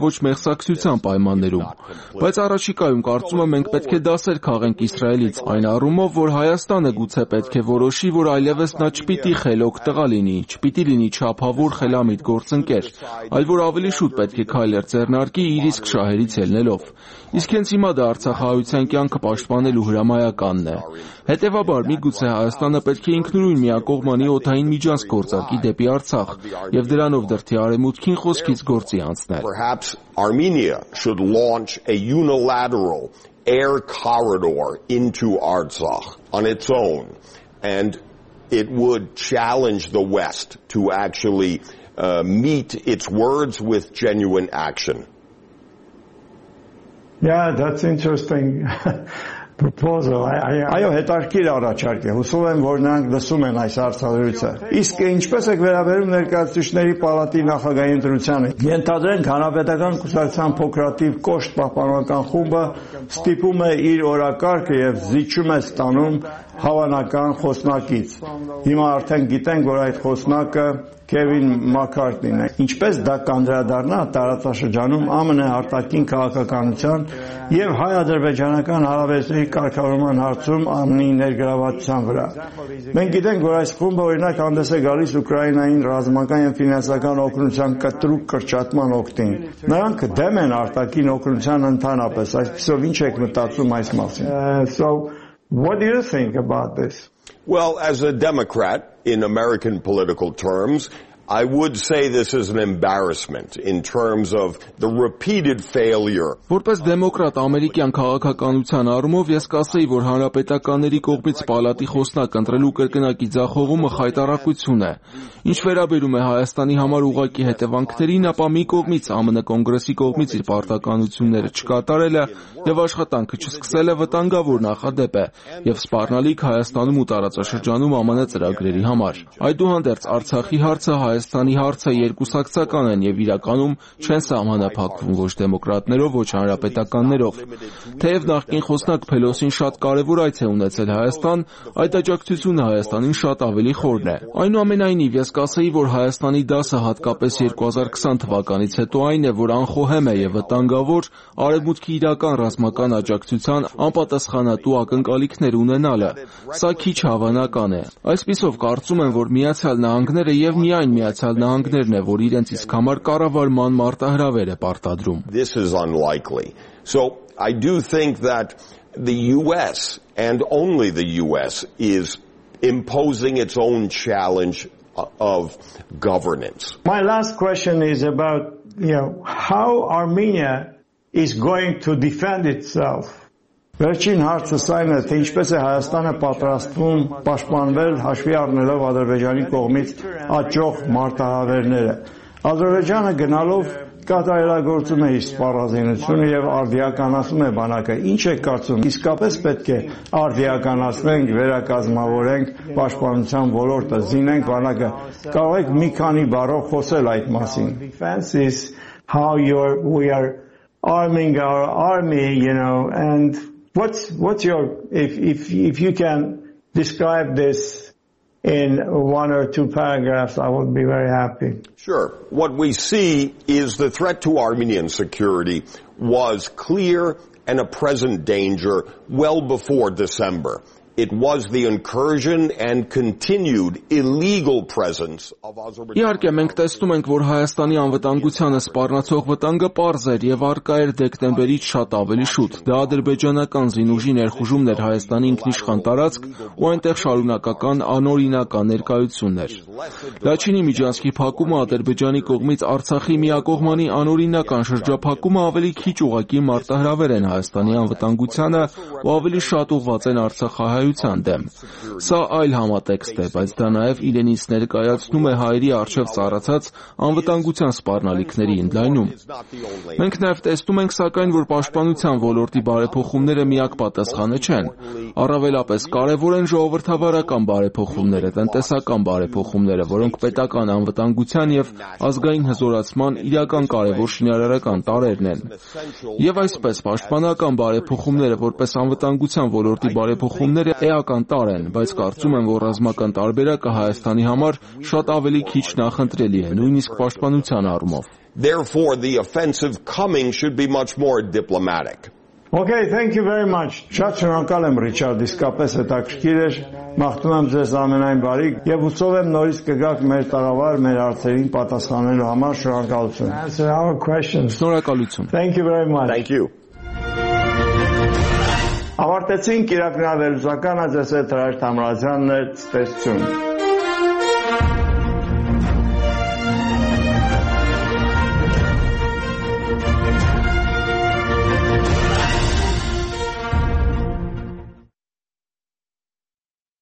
ոչ մեղսակցության պայմաններում։ Բայց առաջիկայում կարծում եմ մենք պետք է դասեր քաղենք Իսրայելից այն առումով, որ Հայաստանը գուցե պետք է որոշի, որ այլևս նա չպիտի խելոք տղա լինի, չպիտի լինի չափավոր խելամիտ գործընկեր, այլ որ ավելի շուտ պետք է քայլեր ձեռնարկի իր իսկ շահերից ելնելով։ Իսկ հենց հիմա դա արցախահայության կյանքը պաշտպանելու հրամայականն է։ Հետևաբար միգուցե Հայաստանը պետք է ինքնուրույն միակողմանի օդային միջանցք գործարկի դեպի Արցախ եւ դրանով դրդի արևմուտքին խոսքից գործի անցնել։ Perhaps Armenia should launch a unilateral air corridor into Artsakh on its own, and it would challenge the West to actually meet its words with genuine action. Yeah, that's interesting proposal. Այո, հետաքրքիր առաջարկ է։ Հուսով եմ, որ նրանք լսում են այս հարցադրույթը։ Իսկ ինչպես եք վերաբերում ներկայացուցիչների պալատի նախագահի ընտրությանը։ Ենթադրենք հանրապետական կուսակցության փոքրաթիվ կոշտ պահպանական խումբը ստիպում է իր օրակարգը եւ զիջում է ստանում հավանական խոսնակից։ Հիմա արդեն գիտենք, որ այդ խոսնակը Քևին Մաքքարթնին է։ Ինչպես դա կանդրադառնա տարածաշրջանում ԱՄՆ արտաքին քաղաքականության եւ հայ-ադրբեջանական հարաբերությունների կարգավորման հարցում ԱՄՆ-ի ներգրավվածության վրա։ Մենք գիտենք, որ այս խումբը օրինակ հանդես է գալիս Ուկրաինային ռազմական եւ ֆինանսական օգնության կտրուկ կրճատման օգտին։ Նրանք դեմ են արտաքին օգնության ընդհանրապես, այսպիսով ինչ եք մտածում այս մասին։ So what do you think about this? Well, as a Democrat, in American political terms, I would say this is an embarrassment in terms of the repeated failure. Որպես դեմոկրատ ամերիկյան քաղաքականության առումով ես կասեի, որ հանրապետականների կողմից պալատի խոսնակ ընտրելու կրկնակի ձախողումը խայտառակություն է։ Ինչ վերաբերում է Հայաստանի համար ուղղակի հետևանքներին, ապա մի կողմից ԱՄՆ կոնգրեսի կողմից իր պարտականությունները չկատարելը եւ աշխատանքը չսկսելը վտանգավոր նախադեպ է եւ սպառնալիք Հայաստանում ու տարածաշրջանում ԱՄՆ ծրագրերի համար։ Այդուհանդերձ Արցախի հարցը Հայաստանի հարցը երկուսակցական են եւ իրականում չեն սահմանափակվում ոչ դեմոկրատներով, ոչ հանրապետականներով։ Թեև նախկին խոսնակ Փելոսին շատ կարևոր այց է ունեցել Հայաստան, այդ աջակցությունը Հայաստանին շատ ավելի խորն է։ Այնուամենայնիվ ես կասեի, որ Հայաստանի դասը հատկապես 2020 թվականից հետո այն է, որ անխոհեմ է եւ վտանգավոր արևմուտքի իրական ռազմական աջակցության անպատասխանատու ակնկալիքներ ունենալը։ Սա քիչ հավանական է։ Այսպիսով կարծում եմ, որ Միացյալ Նահանգները եւ միայն Միացյալ Նահանգներն է, որ իրենց իսկ համար կառավարման մարտահրավեր է պարտադրում։ This is unlikely. So I do think that the US and only the US is imposing its own challenge of governance. My last question is about, how Armenia is going to defend itself. Վերջին հարցը այն է, թե ինչպես է Հայաստանը պատրաստվում պաշտպանվել հաշվի առնելով Ադրբեջանի կողմից աճող մարտահրավերները։ Ադրբեջանը գնալով կատարելագործում է իր սպառազինությունը եւ արդիականացում է բանակը։ Ինչ է կարծում, իսկապես պետք է արդիականացնենք, վերակազմավորենք պաշտպանության ոլորտը, զինենք բանակը։ Կարող եք մի քանի բառով խոսել այդ մասին։ Defense is how we are arming our army, and what's your, if you can describe this in one or two paragraphs, I would be very happy. Sure. What we see is the threat to Armenian security was clear and a present danger well before December. It was the incursion and continued illegal presence of Azerbaijan. Իհարկե մենք տեսնում ենք, որ Հայաստանի անվտանգությանը սպառնացող վտանգը պարզ էր եւ առկա էր դեկտեմբերից շատ ավելի շուտ։ Դա ադրբեջանական զինուժի ներխուժումն էր Հայաստանի ինքնիշխան տարածք ու այնտեղ շարունակական անօրինական ներկայությունն էր։ Լաչինի միջանցքի փակումը Ադրբեջանի կողմից Արցախի միակողմանի անօրինական շրջափակումը ավելի քիչ ուղղակի մարտահրավեր են Հայաստանի անվտանգությանը ու ավելի շատ ուղղված են Արցախահայության դեմ։ Սա այլ համատեքստ է, բայց դա նաև իրենից ներկայացնում է հայերի առջև ծառացած անվտանգության սպառնալիքների ընդլայնում։ Մենք նաև տեսնում ենք սակայն, որ պաշտպանության ոլորտի բարեփոխումները միակ պատասխանը չեն։ Առավելապես կարևոր են ժողովրդավարական բարեփոխումները, տնտեսական բարեփոխումները, որոնք պետական անվտանգության եւ ազգային հզորացման իրական կարևոր շինարարական տարրերն են։ Եվ այսպես պաշտպանական բարեփոխումները որպես անվտանգության ոլորտի բարեփոխումները Էական տարր են, բայց կարծում եմ, որ ռազմական տարբերակը Հայաստանի համար շատ ավելի քիչ նախընտրելի է, նույնիսկ պաշտպանության առումով։ Therefore, the offensive coming should be much more diplomatic. Okay, thank you very much. Շատ շնորհակալ եմ Ռիչարդ, իսկապես հետաքրքիր էր։ Մաղթում եմ ձեզ ամենայն բարիք եւ հուսով եմ նորից կգաք մեր տաղավար, մեր հարցերին պատասխանելու համար։ Շնորհակալություն։ Answer our questions. Շնորհակալություն։ Thank you very much. Thank you. Ավարտեցինք իրականավերուսականը, ձեզ հետ Հրաշ Թամրազյանն է, ցտեսություն։